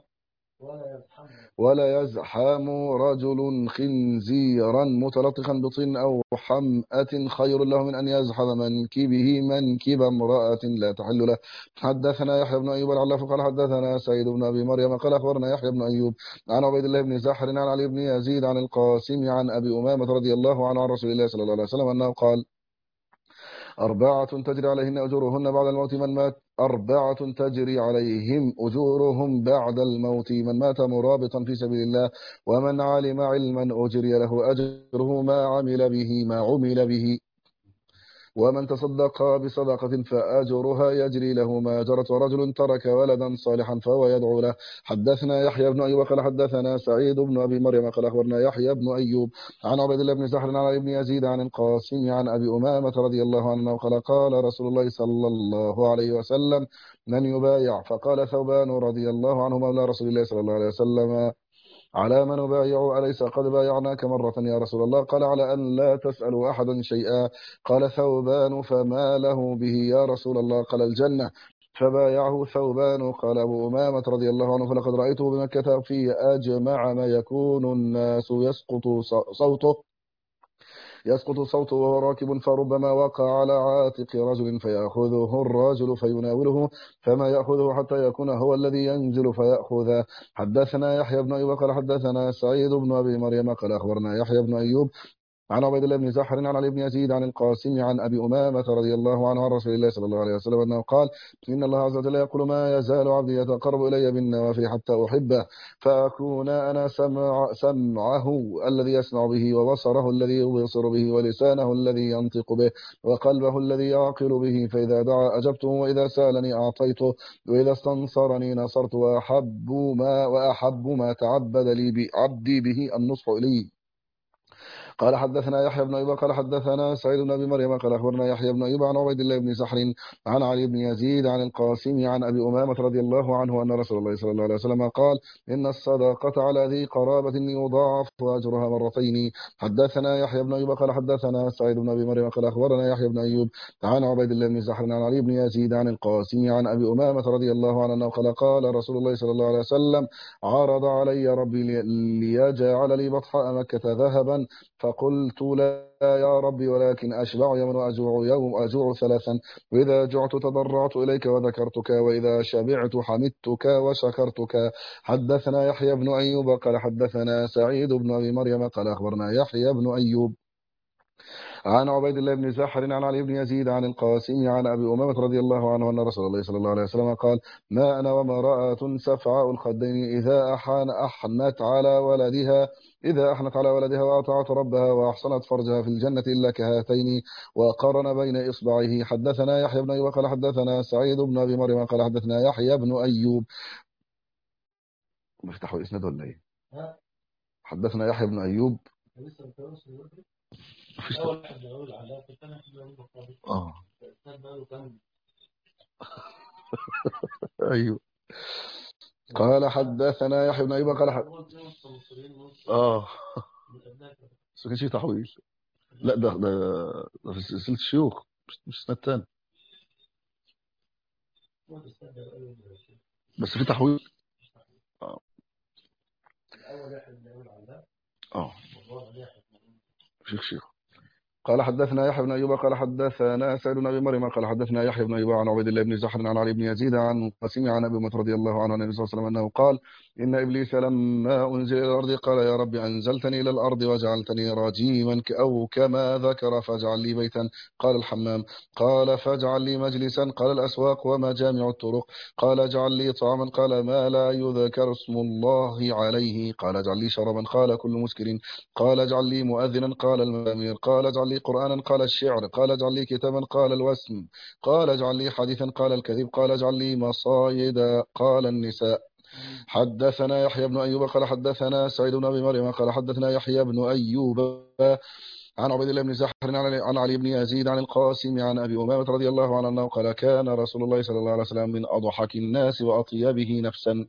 S1: ولا يزحم رجل خنزيرا متلطخا بطين أو حمأة خير له من أن يزحم منكبه منكب امرأة لا تحل له. حدثنا يحيى بن أيوب العلاف قال حدثنا سعيد بن أبي مريم قال أخبرنا يحيى بن أيوب عن عبيد الله بن زحر عن علي بن يزيد عن القاسم عن أبي أمامة رضي الله عنه عن رسول الله صلى الله عليه وسلم أنه قال أربعة تجري عليهن أجورهن بعد الموت من مات أربعة تجري عليهم أجورهم بعد الموت من مات مرابطا في سبيل الله ومن علم علما أجري له أجره ما عمل به ما عمل به ومن تصدق بصدقة فأجرها يجري له ما جرت، ورجل ترك ولدا صالحا فهو يدعو له. حدثنا يحيى بن أيوب قال حدثنا سعيد بن أبي مريم قال أخبرنا يحيى بن أيوب عن عبيد الله بن سحر عن علي بن يزيد عن القاسم عن أبي أمامة رضي الله عنه قال قال رسول الله صلى الله عليه وسلم: من يبايع؟ فقال ثوبان رضي الله عنه مولى رسول الله صلى الله عليه وسلم: على من نبايع؟ أليس قد بايعناك مرة يا رسول الله؟ قال: على أن لا تسألوا أحدا شيئا. قال ثوبان: فما له به يا رسول الله؟ قال: الجنة. فبايعه ثوبان. قال أبو أمامة رضي الله عنه: فلقد رأيته بمكة في أجمع ما يكون الناس يسقط صوته يسقط صوته وهو راكب، فربما وقع على عاتق رجل فيأخذه الرجل فيناوله، فما يأخذه حتى يكون هو الذي ينزل فيأخذه. حدثنا يحيى بن أيوب قال حدثنا سعيد بن أبي مريم قال أخبرنا يحيى بن أيوب عن عبيد الله بن زحر عن علي بن يزيد عن القاسم عن أبي أمامة رضي الله عنه عن رسول الله صلى الله عليه وسلم أنه قال: إن الله عز وجل يقول: ما يزال عبدي يتقرب إلي بالنوافل حتى أحبه، فأكون أنا سمع سمعه الذي يسمع به، وبصره الذي يبصر به، ولسانه الذي ينطق به، وقلبه الذي يعقل به. فإذا دعا أجبته، وإذا سألني أعطيته، وإذا استنصرني نصرت، وأحب ما وأحب ما تعبد لي عبدي به النصح إلي. قال حدثنا يحيى بن أيوب قال حدثنا سعيد بن أبي مريم قال أخبرنا يحيى بن أيوب عن عبيد الله بن سحر عن علي بن يزيد عن القاسم عن أبي أمامة رضي الله عنه أن رسول الله صلى الله عليه وسلم قال: إن الصدقة على ذي قرابة يضاعف أجرها مرتين. حدثنا يحيى بن أيوب قال حدثنا سعيد بن أبي مريم قال أخبرنا يحيى بن أيوب عن عبيد الله بن سحر عن علي بن يزيد عن القاسم عن أبي أمامة رضي الله عنه قال: قال رسول الله صلى الله عليه وسلم: عرض علي ربي ليجعل لي بطحاء مكة ذهبا، فقلت: لا يا ربي، ولكن أشبع يوما وأجوع يوم وأجوع ثلاثا، وإذا جعت تضرعت إليك وذكرتك، وإذا شبعت حمدتك وشكرتك. حدثنا يحيى بن أيوب قال حدثنا سعيد بن أبي مريم قال أخبرنا يحيى بن أيوب عن عبيد الله بن زحر عن علي بن يزيد عن القاسم عن أبي أمامة رضي الله عنه أن رسول الله صلى الله عليه وسلم قال: ما أنا وامرأة سفعاء الخدين إذا أحن أحنت على ولدها إذا أحنت على ولدها وأطاعت ربها وأحصنت فرجها في الجنة إلا كهاتين، وقارن بين إصبعيه. حدثنا يحيى بن أيوب قال حدثنا سعيد بن أبي مريم قال حدثنا يحيى بن أيوب. بفتحوا الإسناد ولا إيه؟ حدثنا يحيى بن أيوب. أول واحد بيقول على الثاني بيقول اه ايوه. قال حدثنا يحيى بن ايوب قال حد... اه بس كان شيء تحويل. لا ده ده ده في سلسله الشيوخ، مش مش السنه الثانيه، بس في تحويل. اه الاول واحد بيقول على اه شيخ شيخ. قال حدثنا يحيى بن أيوب قال حدثنا سعيد بن أبي مريم قال حدثنا يحيى بن أيوب عن عبيد الله بن زحر عن علي بن يزيد عن قاسم عن أبي أمامة رضي الله عنه عن النبي صلى الله عليه وسلم أنه قال: إن إبليس لما أنزل إلى الأرض قال: يا رب، أنزلتني إلى الأرض وجعلتني رجيما أو كما ذكر، فاجعل لي بيتا. قال: الحمام. قال: فاجعل لي مجلسا. قال: الأسواق ومجامع الطرق. قال: اجعل لي طعاما. قال: ما لا يذكر اسم الله عليه. قال: اجعل لي شرابا. قال: كل مسكر. قال: اجعل لي مؤذنا. قال: المزامير. قال: اجعل لي قرآنا. قال: الشعر. قال: اجعل لي كتابا. قال: الوسم. قال: اجعل لي حديثا. قال: الكذب. قال: اجعل لي مصايدا. قال: النساء. حدثنا يحيى بن أيوب قال حدثنا سعيد بن أبي مريم قال حدثنا يحيى بن أيوب عن عبيد الله بن زحر عن علي بن يزيد عن القاسم عن أبي أمامة رضي الله عنه أنه قال: كان رسول الله صلى الله عليه وسلم من أضحك الناس وأطيبه نفسا.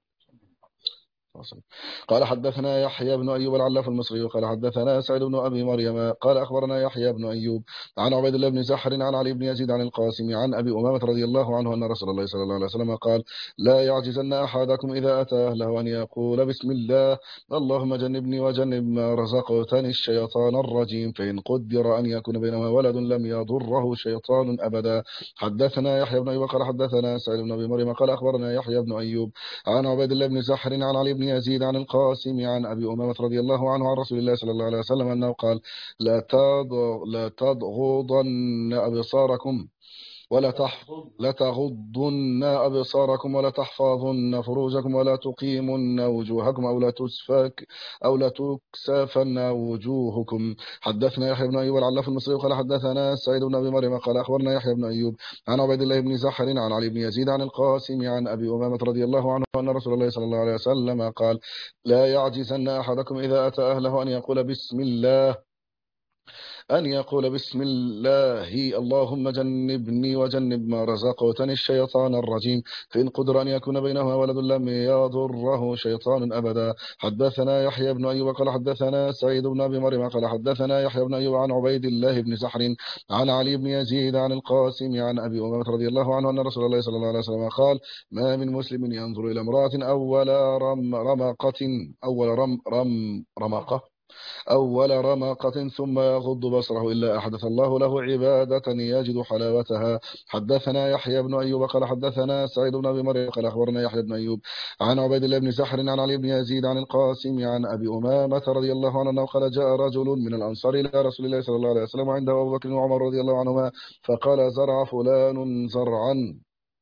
S1: قال حدثنا يحيى بن أيوب العلاف المصري قال حدثنا سعيد بن أبي مريم قال أخبرنا يحيى بن أيوب عن عبيد الله بن زحر عن علي بن يزيد عن القاسم عن أبي أمامة رضي الله عنه أن رسول الله صلى الله عليه وسلم قال: لا يعجزن أحدكم إذا أتى أهله أن يقول: بسم الله، اللهم جنبني وجنب ما رزقتني الشيطان الرجيم، فإن قدر أن يكون بينهما ولد لم يضره شيطان أبدا. حدثنا يحيى بن أيوب قال حدثنا سعيد بن أبي مريم قال أخبرنا يحيى بن أيوب عن عبيد الله بن زحر عن علي بن يزيد عن القاسم عن أبي أمامة رضي الله عنه عن رسول الله صلى الله عليه وسلم أنه قال: لا لا تضغضن أبصاركم ولا تح لتغضن أبصاركم ولا تحفظن فروجكم ولا تقيمن وجوهكم أو لا تسفك أو لا تكسفن وجوهكم. حدثنا يحيى بن أيوب العلاف المصري قال حدثنا سعيد بن أبي مريم قال أخبرنا يحيى بن أيوب عن عبيد الله بن زحر عن علي بن يزيد عن القاسم عن أبي أمامة رضي الله عنه أن رسول الله صلى الله عليه وسلم قال لا يعجزن أحدكم إذا أتى أهله أن يقول بسم الله أن يقول بسم الله اللهم جنبني وجنب ما رزقتني الشيطان الرجيم، فإن قدر أن يكون بينهما ولد لم يضره شيطان أبدا. حدثنا يحيى بن أيوب قال حدثنا سعيد بن أبي مريم قال حدثنا يحيى بن أيوب عن عبيد الله بن سحر عن علي بن يزيد عن القاسم عن أبي أمامة رضي الله عنه أن رسول الله صلى الله عليه وسلم قال ما من مسلم ينظر إلى امرأة أول رم رمقة أول رم رم رمقة أول رمقة ثم يغض بصره إلا أحدث الله له عبادة يجد حلاوتها. حدثنا يحيى بن أيوب قال حدثنا سعيد بن أبي مريم قال أخبرنا يحيى بن أيوب عن عبيد الله بن سحر عن علي بن يزيد عن القاسم عن أبي أمامة رضي الله عنه أنه قال جاء رجل من الأنصار إلى رسول الله صلى الله عليه وسلم عنده أبو بكر وعمر رضي الله عنهما فقال زرع فلان زرعا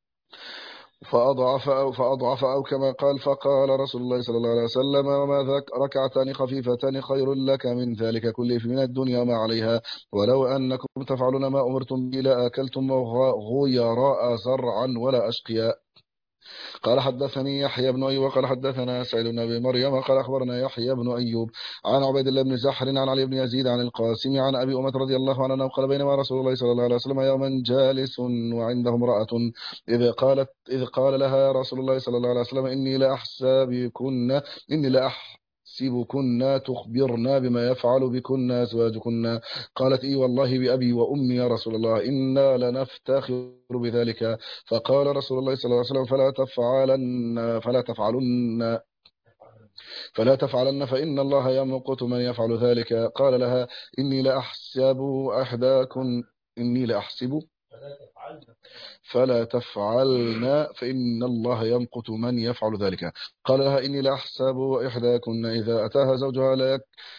S1: فأضعف أو فأضعف أو كما قال، فقال رسول الله صلى الله عليه وسلم وما ذاك ركعتان خفيفتان خير لك من ذلك كله من الدنيا وما عليها، ولو أنكم تفعلون ما أمرتم به لأكلتم غيراء زرعا ولا أشقياء. قال حدثني يحيى بن أيوب قال حدثنا سعيد بن أبي مريم قال أخبرنا يحيى بن أيوب عن عبيد الله بن زحر عن علي بن يزيد عن القاسم عن أبي أمة رضي الله عنه قال بينما رسول الله صلى الله عليه وسلم يوما جالس وعنده امرأة إذ قالت إذ قال لها رسول الله صلى الله عليه وسلم إني لأحسبكن إني لأح سيبكن تخبرنا بما يفعل بكن أزواجكن. قالت إي والله بأبي وأمي يا رسول الله إنا لنفتخر بذلك. فقال رسول الله صلى الله عليه وسلم فلا تفعلن فلا تفعلن فلا تفعلن فإن الله يمقت من يفعل ذلك. قال لها إني لأحسب أحداكن إني لأحسب فلا تفعلن فإن الله يمقت من يفعل ذلك. قال لها إني لأحسب إحداكن إذا أتاها زوجها لا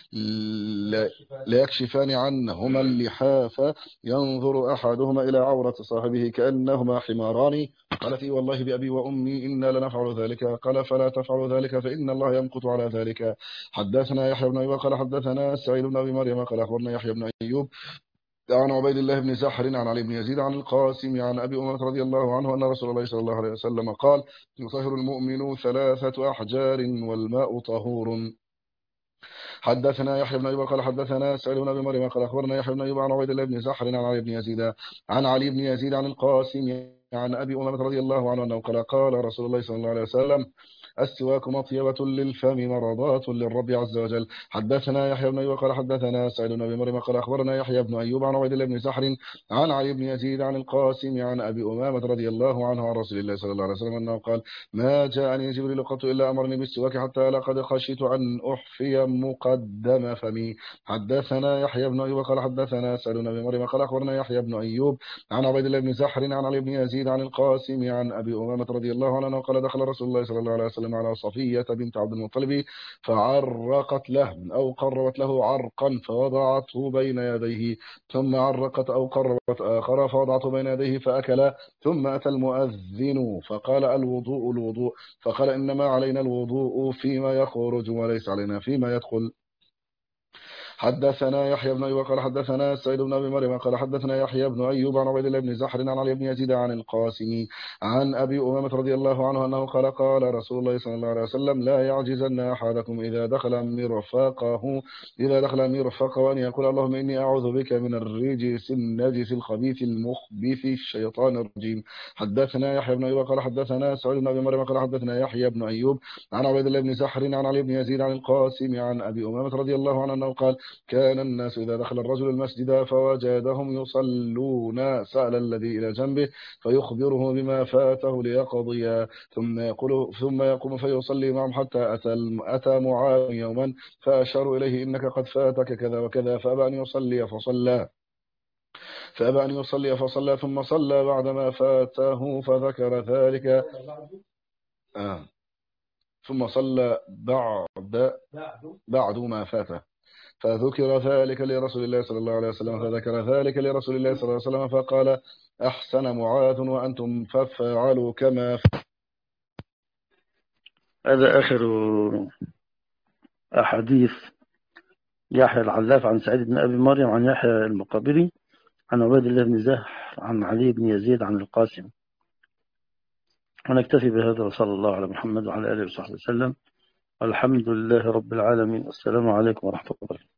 S1: لا يكشفان عنهما اللحاف ينظر أحدهما إلى عورة صاحبه كأنهما حماران. قالت والله بأبي وأمي إنا لنفعل ذلك. قال فلا تفعل ذلك فإن الله يمقت على ذلك. حدثنا يحيى بن أيوب قال حدثنا سعيد بن أبي مريم قال أخبرنا يحيى بن أيوب عن عبيد الله بن سحر عن علي بن يزيد عن القاسم عن أبي أمامة رضي الله عنه أن رسول الله صلى الله عليه وسلم قال يطهر المؤمن ثلاثة أحجار والماء طهور. حدثنا يحيى بن أيوب قال حدثنا سعيد بن أبي مريم قال أخبرنا يحيى بن أيوب عن عبيد الله بن سحر عن علي بن يزيد عن علي بن يزيد عن القاسم عن أبي أمامة رضي الله عنه أنه قال قال رسول الله صلى الله عليه وسلم السواك مطيبة للفم مرضات للرب عز وجل. حدثنا يحيى بن أيوب قال حدثنا سعيد بن أبي مريم قال أخبرنا يحيى بن أيوب عن عبيد الله بن سحر عن علي بن يزيد عن القاسم عن أبي أمامة رضي الله عنه عن رسول الله صلى الله عليه وسلم أنه قال ما جاءني جبريل قط إلا أمرني بالسواك حتى لقد خشيت أن أحفي مقدم فمي. حدثنا يحيى بن أيوب قال حدثنا سعيد بن أبي مريم قال أخبرنا يحيى بن أيوب عن عبيد الله بن سحر عن علي بن يزيد عن القاسم عن أبي أمامة رضي الله عنه قال دخل رسول الله صلى الله عليه وسلم على صفية بنت عبد المطلب فعرقت له أو قربت له عرقا فوضعته بين يديه ثم عرقت أو قربت آخر فوضعته بين يديه فأكل. ثم أتى المؤذن فقال الوضوء الوضوء فقال إنما علينا الوضوء فيما يخرج وليس علينا فيما يدخل. حدثنا يحيى بن أيوب قال حدثنا سعيد بن أبي مريم قال حدثنا يحيى بن أيوب عن عبيد الله بن زحر عن علي بن يزيد عن القاسم عن أبي أمامة رضي الله عنه أنه قال قال رسول الله صلى الله عليه وسلم لا يعجزن أحدكم إذا دخل مرفقه إذا دخل مرفقه أن يقول اللهم إني أعوذ بك من الرجس النجس الخبيث المخبث الشيطان الرجيم. حدثنا يحيى بن أيوب قال حدثنا سعيد بن أبي مريم قال حدثنا يحيى بن أيوب عن عبيد الله بن زحر عن علي بن يزيد عن القاسم عن أبي أمامة رضي الله عنه أنه قال كان الناس إذا دخل الرجل المسجد فوجدهم يصلون سأل الذي إلى جنبه فيخبره بما فاته ليقضي ثم يقول ثم يقوم فيصلي معهم حتى أتى أتى معاذ يوما فأشار إليه إنك قد فاتك كذا وكذا فأبى أن يصلي فصلى فأبى أن يصلي فصلى ثم صلى بعدما فاته فذكر ذلك آه ثم صلى بعد بعد ما فاته فذكر ذلك لرسول الله صلى الله عليه وسلم فذكر ذلك لرسول الله صلى الله عليه وسلم فقال أحسن معاذ وأنتم فافعلوا كما.
S2: هذا آخر أحاديث يحيى العلاف عن سعيد بن أبي مريم عن يحيى المقابري عن عبيد الله بن زهر عن علي بن يزيد عن القاسم. ونكتفي بهذا وصلى الله على محمد وعلى آله وصحبه وسلم. الحمد لله رب العالمين. السلام عليكم ورحمة الله.